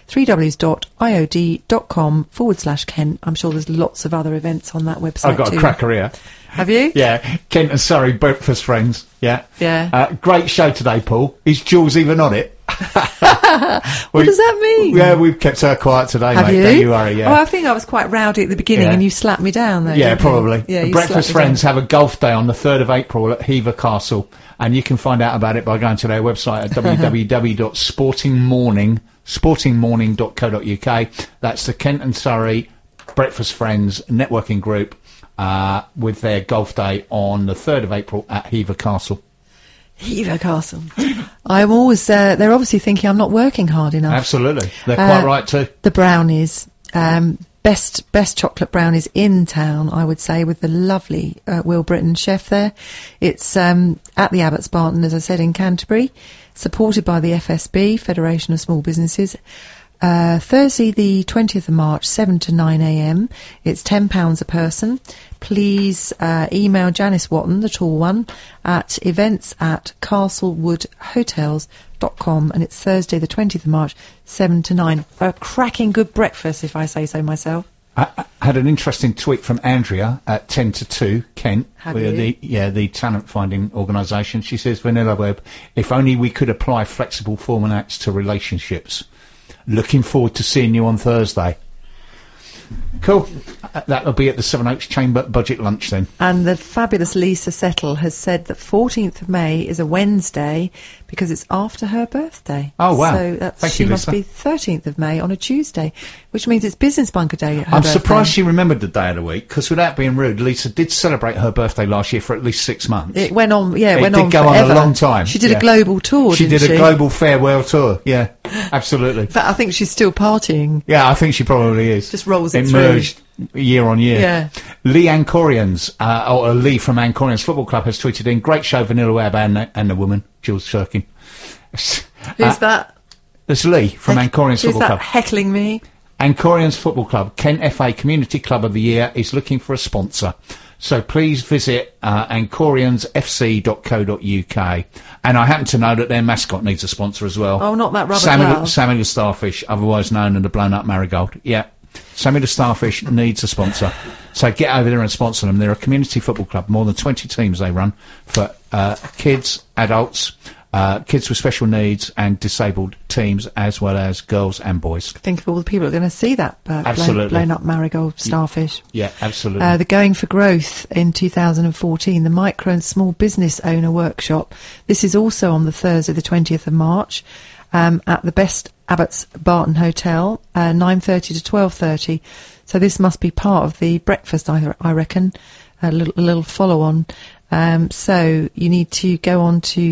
www.iod.com/Kent. I'm sure there's lots of other events on that website. I've got too. a cracker here. Have you? Yeah, Kent and Surrey breakfast friends. Yeah. Yeah. Great show today, Paul. Is Jules even on it? What does that mean? Yeah, we've kept her quiet today, Have mate. you? Don't you worry, yeah. Oh, I think I was quite rowdy at the beginning, Yeah. and you slapped me down there. Yeah, didn't you? probably. Yeah, The you Breakfast slapped me Friends have a golf day on the 3rd of April at Hever Castle, and you can find out about it by going to their website at www.sportingmorning.co.uk. That's the Kent and Surrey Breakfast Friends networking group with their golf day on the 3rd of April at Hever Castle. Hever Castle. I'm always, they're obviously thinking I'm not working hard enough. Absolutely. They're quite right too. The brownies, best chocolate brownies in town, I would say, with the lovely Will Britton chef there. It's at the Abbots Barton, as I said, in Canterbury, supported by the FSB, Federation of Small Businesses. Thursday the 20th of March, 7 to 9 a.m. It's £10 a person. Please email Janice Watton, the tall one, at events@castlewoodhotels.com, and it's Thursday the 20th of March, 7 to 9. A cracking good breakfast, if I say so myself. I had an interesting tweet from Andrea at 10 to 2, Kent, Have with the talent finding organisation. She says, Vanilla Web, if only we could apply flexible formats to relationships. Looking forward to seeing you on Thursday. Cool. That'll be at the Seven Oaks Chamber budget lunch then. And the fabulous Lisa Settle has said that 14th of May is a Wednesday because it's after her birthday. Oh, wow. So Thank she you, must Lisa. be 13th of May on a Tuesday, which means it's Business Bunker Day. Her I'm birthday. surprised she remembered the day of the week, because without being rude, Lisa did celebrate her birthday last year for at least 6 months. It went on, yeah, it went did on go forever. on a long time. She did yeah. a global tour, She didn't did she? a global farewell tour, yeah, absolutely. But I think she's still partying. Yeah, I think she probably is. Just rolls it merged year on year. Yeah. Lee Ancorians, or Lee from Ancorians Football Club has tweeted in, great show, Vanilla Web and the woman, Jules Shirkin. Who's that? That's Lee from Ancorians Who's Football that Club. heckling me? Ancorians Football Club, Kent FA Community Club of the Year, is looking for a sponsor. So please visit ancoriansfc.co.uk. And I happen to know that their mascot needs a sponsor as well. Oh, not that rubber Sammy glove. Sammy the Starfish, otherwise known as the Blown Up Marigold. Yeah. Sammy the Starfish needs a sponsor. So get over there and sponsor them. They're a community football club. More than 20 teams they run for kids, adults, kids with special needs and disabled teams, as well as girls and boys. Think of all the people who are going to see that Absolutely. blown up marigold starfish. Yeah, absolutely. The Going for Growth in 2014, the Micro and Small Business Owner Workshop. This is also on the Thursday, the 20th of March, at the Best Abbots Barton Hotel, 9:30 to 12:30. So this must be part of the breakfast, I reckon, a little follow-on. So you need to go on to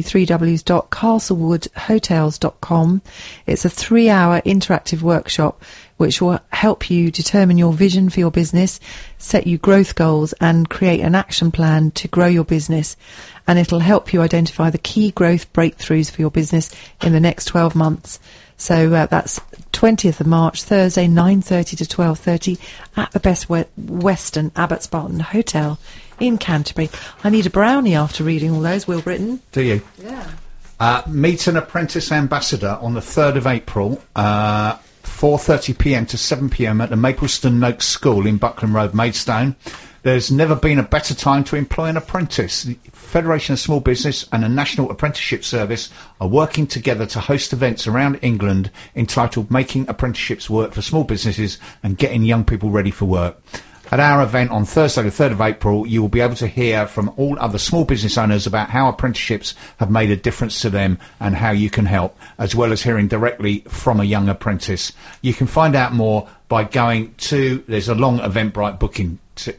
www.castlewoodhotels.com. It's a 3-hour interactive workshop which will help you determine your vision for your business, set you growth goals and create an action plan to grow your business. And it'll help you identify the key growth breakthroughs for your business in the next 12 months. So that's 20th of March, Thursday, 9:30 to 12:30 at the Best Western Abbots Barton Hotel in Canterbury. I need a brownie after reading all those, Will Britton. Do you? Yeah. Meet an apprentice ambassador on the 3rd of April, 4:30 p.m. to 7 p.m. at the Mapleston Noakes School in Buckland Road, Maidstone. There's never been a better time to employ an apprentice. The Federation of Small Business and the National Apprenticeship Service are working together to host events around England entitled Making Apprenticeships Work for Small Businesses and Getting Young People Ready for Work. At our event on Thursday, the 3rd of April, you will be able to hear from all other small business owners about how apprenticeships have made a difference to them and how you can help, as well as hearing directly from a young apprentice. You can find out more by going to, there's a long Eventbrite booking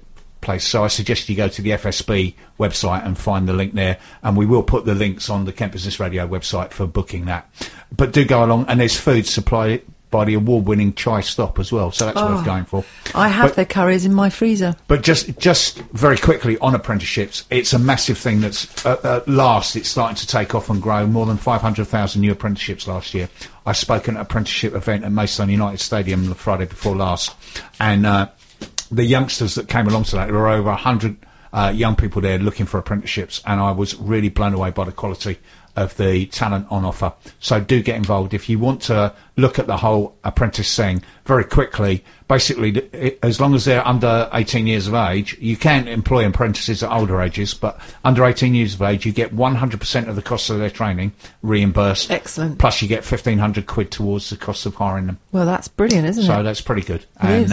place. So I suggest you go to the FSB website and find the link there, and we will put the links on the Kent Business Radio website for booking that. But do go along, and there's food supplied by the award-winning Chai Stop as well, so that's worth going for. I have their curries in my freezer. But just very quickly on apprenticeships, it's a massive thing that's at last it's starting to take off and grow. More than 500,000 new apprenticeships last year. I spoke at an apprenticeship event at Maidstone United Stadium the Friday before last, and the youngsters that came along to that, there were over 100 young people there looking for apprenticeships, and I was really blown away by the quality of the talent on offer. So do get involved. If you want to look at the whole apprentice thing very quickly, basically, as long as they're under 18 years of age, you can employ apprentices at older ages, but under 18 years of age, you get 100% of the cost of their training reimbursed. Excellent. Plus you get 1,500 quid towards the cost of hiring them. Well, that's brilliant, isn't it? So that's pretty good.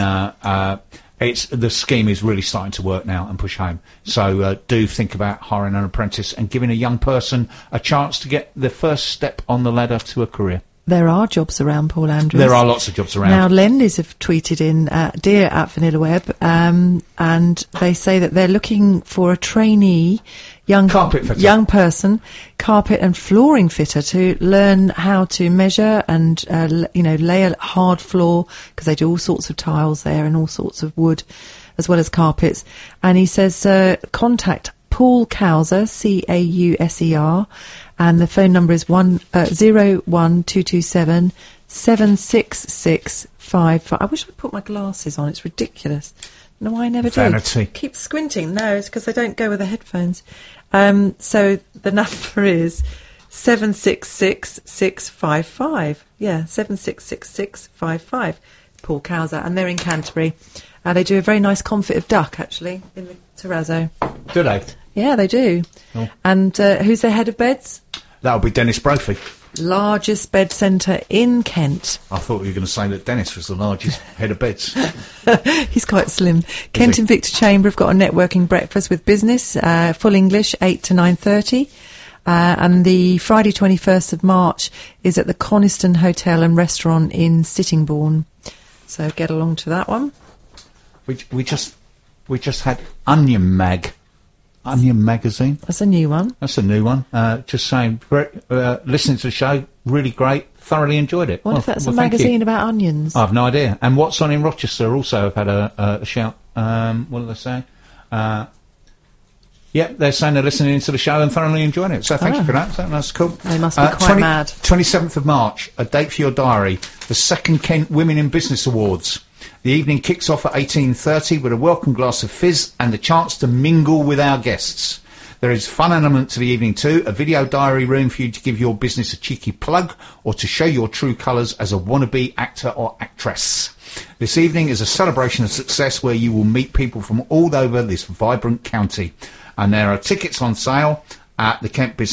The scheme is really starting to work now and push home. So do think about hiring an apprentice and giving a young person a chance to get the first step on the ladder to a career. There are jobs around, Paul Andrews. There are lots of jobs around. Now, Lendys have tweeted in, dear at VanillaWeb, and they say that they're looking for a trainee carpet fitter. young person, carpet and flooring fitter, to learn how to measure and lay a hard floor, because they do all sorts of tiles there and all sorts of wood as well as carpets. And he says contact Paul Cowser, Causer, and the phone number is 01227 76655. I wish I'd put my glasses on. It's ridiculous. No, I never Vanity. do. Keep squinting. No, it's because I don't go with the headphones. So the number is 766-655. Yeah, 766-655. Paul Cowser, and they're in Canterbury. They do a very nice confit of duck, actually, in the terrazzo. Do they? Yeah, they do. Oh. And who's their head of beds? That'll be Dennis Brophy. Largest bed centre in Kent. I thought you were going to say that Dennis was the largest head of beds. He's quite slim. Kent and Victor Chamber have got a networking breakfast with business, full English, 8 to 9:30. And the Friday 21st of March is at the Coniston Hotel and Restaurant in Sittingbourne. So get along to that one. We just had Onion Magazine. That's a new one. That's a new one. Just saying, listening to the show, really great. Thoroughly enjoyed it. What if that's a magazine about onions? I have no idea. And What's On in Rochester also have had a shout. What are they saying? Yeah, they're saying they're listening to the show and thoroughly enjoying it. So thank you for that. That's cool. They must be quite mad. 27th of March, a date for your diary. The second Kent Women in Business Awards. The evening kicks off at 18:30 with a welcome glass of fizz and the chance to mingle with our guests. There is a fun element to the evening too, a video diary room for you to give your business a cheeky plug or to show your true colours as a wannabe actor or actress. This evening is a celebration of success where you will meet people from all over this vibrant county. And there are tickets on sale at the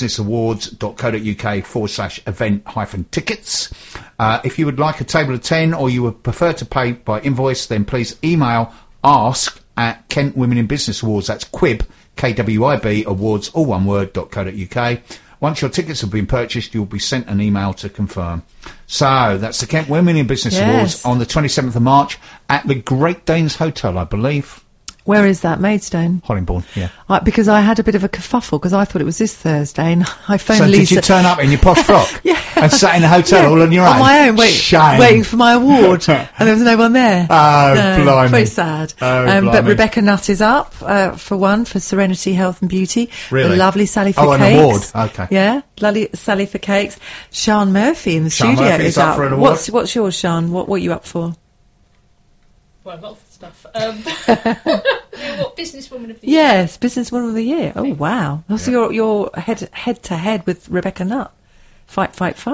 kentbusinessawards.co.uk/event-tickets. If you would like a table of 10 or you would prefer to pay by invoice, then please email ask@ Kent Women in Business Awards. That's QUIB, KWIB, awards, all one word, .co.uk. Once your tickets have been purchased, you'll be sent an email to confirm. So that's the Kent Women in Business Awards on the 27th of March at the Great Danes Hotel, I believe. Where is that? Maidstone? Hollingbourne, yeah. Because I had a bit of a kerfuffle because I thought it was this Thursday, and I phoned So Lisa. did you turn up in your posh frock? Yeah. And sat in a hotel all on your own? On my own, Shame. waiting for my award, and there was no one there. Oh, No, blimey. very sad. Oh, But blimey. Rebecca Nutt is up, for one, for Serenity Health and Beauty. Really? The lovely Sally for an Cakes. award. Okay. Yeah, lovely Sally for Cakes. Sean Murphy in the Sean studio Murphy's is up for an award. What's yours, Sean? What are you up for? Well, lots of stuff. What businesswoman of the year? Yes, Businesswoman of the Year. Oh, wow. So you're head to head with Rebecca Nutt. Fight.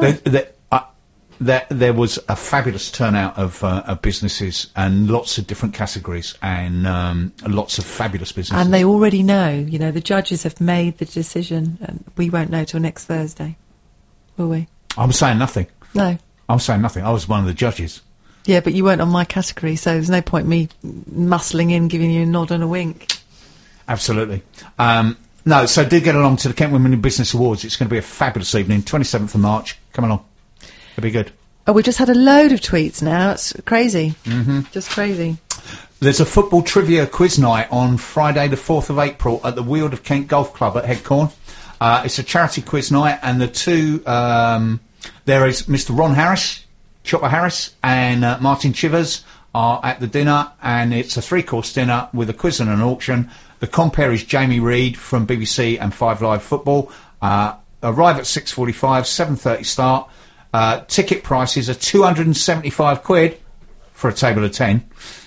There was a fabulous turnout of businesses and lots of different categories and lots of fabulous businesses. And they already know, the judges have made the decision, and we won't know till next Thursday, will we? I'm saying nothing. No. I'm saying nothing. I was one of the judges. Yeah, but you weren't on my category, so there's no point me muscling in, giving you a nod and a wink. Absolutely. No, so do get along to the Kent Women in Business Awards. It's going to be a fabulous evening, 27th of March. Come along. It'll be good. Oh, we just had a load of tweets now. It's crazy. Mm-hmm. Just crazy. There's a football trivia quiz night on Friday the 4th of April at the Weald of Kent Golf Club at Headcorn. It's a charity quiz night, and the two, there is Mr. Ron Harris, Chopper Harris, and Martin Chivers are at the dinner, and it's a 3-course dinner with a quiz and an auction. The compere is Jamie Reid from BBC and 5 Live Football. Arrive at 6:45, 7:30 start. Ticket prices are £275 for a table of 10.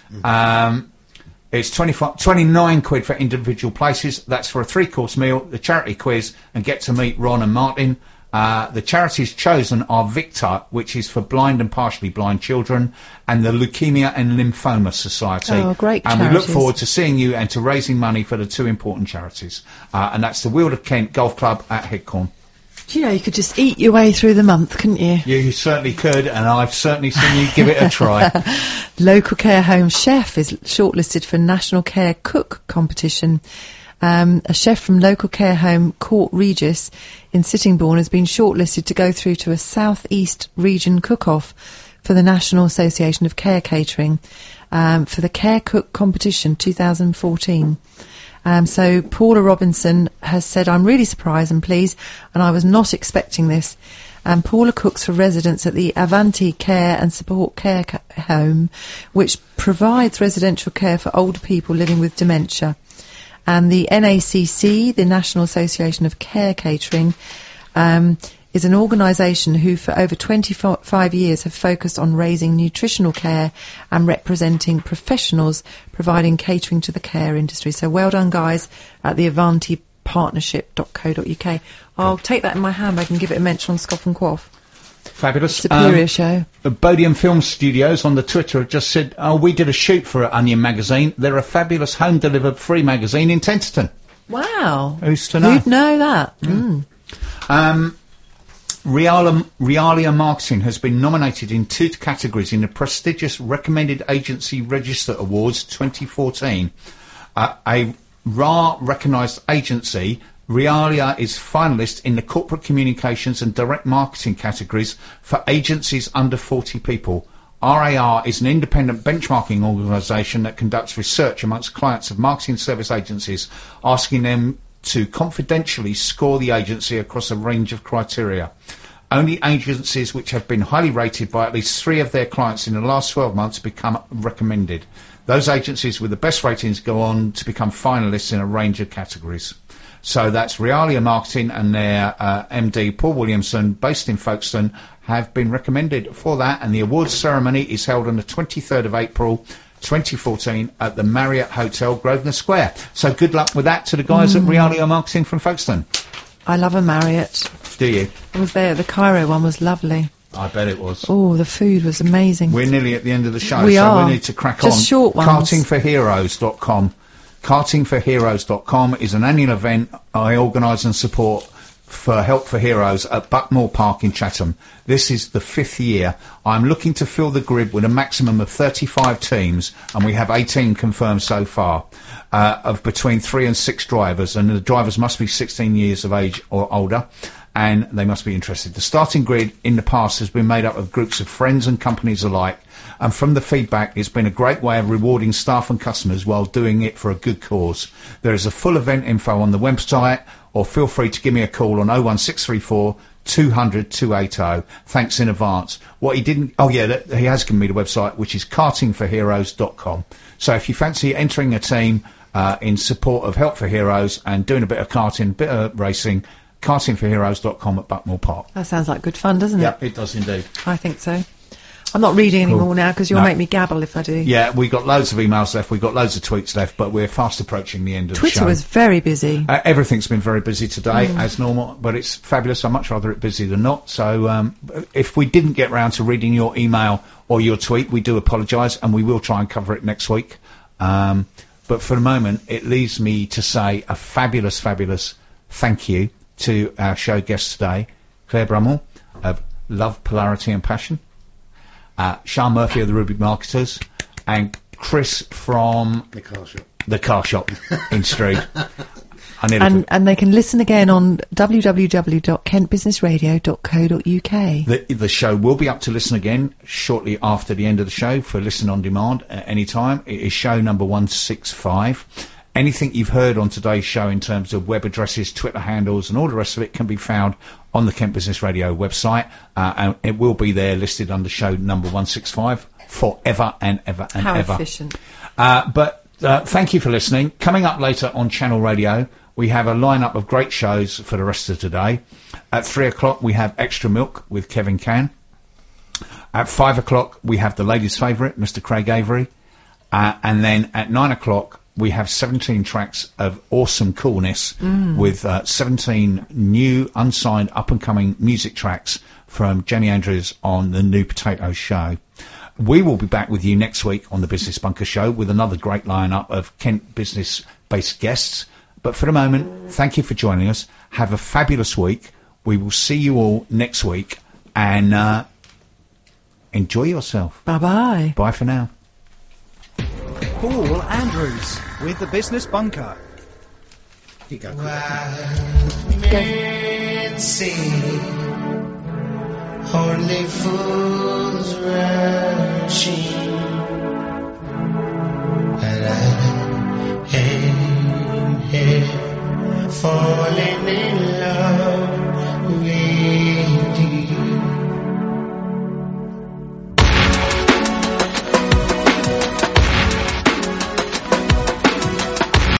It's 29 quid for individual places. That's for a 3-course meal, the charity quiz, and get to meet Ron and Martin. The charities chosen are Victor, which is for blind and partially blind children, and the Leukemia and Lymphoma Society. Oh, great And charities. we look forward to seeing you and to raising money for the two important charities. And that's the Weald of Kent Golf Club at Headcorn. Do you know, you could just eat your way through the month, couldn't you? You certainly could, and I've certainly seen you give it a try. Local care home chef is shortlisted for National Care Cook competition. A chef from local care home Court Regis in Sittingbourne has been shortlisted to go through to a South East region cook-off for the National Association of Care Catering for the Care Cook competition 2014. So Paula Robinson has said, "I'm really surprised and pleased, and I was not expecting this." Paula cooks for residents at the Avanti Care and Support Care Home, which provides residential care for older people living with dementia. And the NACC, the National Association of Care Catering, is an organisation who for over 25 years have focused on raising nutritional care and representing professionals providing catering to the care industry. So well done, guys, at the avantipartnership.co.uk. I'll take that in my handbag and give it a mention on Scoff and Quaff. Fabulous. Superior show. The Bodiam Film Studios on the Twitter have just said, we did a shoot for Onion magazine. They're a fabulous home-delivered free magazine in Tenterton. Wow. Who's to know? Who'd know that? Mm. Realia Marketing has been nominated in 2 categories in the prestigious Recommended Agency Register Awards 2014. A RA recognised agency, Realia is finalist in the corporate communications and direct marketing categories for agencies under 40 people. RAR is an independent benchmarking organisation that conducts research amongst clients of marketing service agencies, asking them to confidentially score the agency across a range of criteria. Only agencies which have been highly rated by at least 3 of their clients in the last 12 months become recommended. Those agencies with the best ratings go on to become finalists in a range of categories. So that's Realia Marketing, and their MD, Paul Williamson, based in Folkestone, have been recommended for that, and the awards ceremony is held on the 23rd of April 2014 at the Marriott Hotel, Grosvenor Square. So good luck with that to the guys at Realia Marketing from Folkestone. I love a Marriott. Do you? I was there. The Cairo one was lovely. I bet it was. Oh, the food was amazing. We're nearly at the end of the show, We so are. we need to crack Just on. short ones. Kartingforheroes.com. Kartingforheroes.com is an annual event I organise and support for Help for Heroes at Buckmore Park in Chatham. This is the 5th year. I'm looking to fill the grid with a maximum of 35 teams, and we have 18 confirmed so far, of between 3 and 6 drivers, and the drivers must be 16 years of age or older, and they must be interested. The starting grid in the past has been made up of groups of friends and companies alike, and from the feedback, it's been a great way of rewarding staff and customers while doing it for a good cause. There is a full event info on the website, or feel free to give me a call on 01634 200 280. Thanks in advance. What he didn't, he has given me the website, which is kartingforheroes.com. So if you fancy entering a team in support of Help for Heroes and doing a bit of karting, bit of racing, kartingforheroes.com at Buckmore Park. That sounds like good fun, doesn't it? Yeah, it does indeed. I think so. I'm not reading anymore now because you'll make me gabble if I do. Yeah, we've got loads of emails left, we've got loads of tweets left, but we're fast approaching the end of the show. Twitter was very busy. Everything's been very busy today, as normal, but it's fabulous. I'd much rather it busy than not. So if we didn't get round to reading your email or your tweet, we do apologise, and we will try and cover it next week. But for the moment, it leaves me to say a fabulous, fabulous thank you to our show guest today, Claire Brummel of Love, Polarity and Passion, Sean Murphy of the Ruby Marketers, and Chris from The car shop. The Car Shop in Street. And they can listen again on www.kentbusinessradio.co.uk. The show will be up to listen again shortly after the end of the show for listen on demand at any time. It is show number 165. Anything you've heard on today's show in terms of web addresses, Twitter handles and all the rest of it can be found on the Kent Business Radio website, and it will be there listed under show number 165 forever and ever and How ever. efficient. But thank you for listening. Coming up later on Channel Radio, we have a lineup of great shows for the rest of today. At 3 o'clock we have Extra Milk with Kevin Cann. At 5 o'clock we have the ladies' favourite, Mr. Craig Avery. And then at 9 o'clock we have 17 tracks of awesome coolness with 17 new, unsigned, up-and-coming music tracks from Jenny Andrews on the New Potato Show. We will be back with you next week on the Business Bunker Show with another great lineup of Kent business-based guests. But for the moment, thank you for joining us. Have a fabulous week. We will see you all next week. And enjoy yourself. Bye-bye. Bye for now. Paul Andrews with the Business Bunker. You go. Men say only fools rushing, and I am here falling in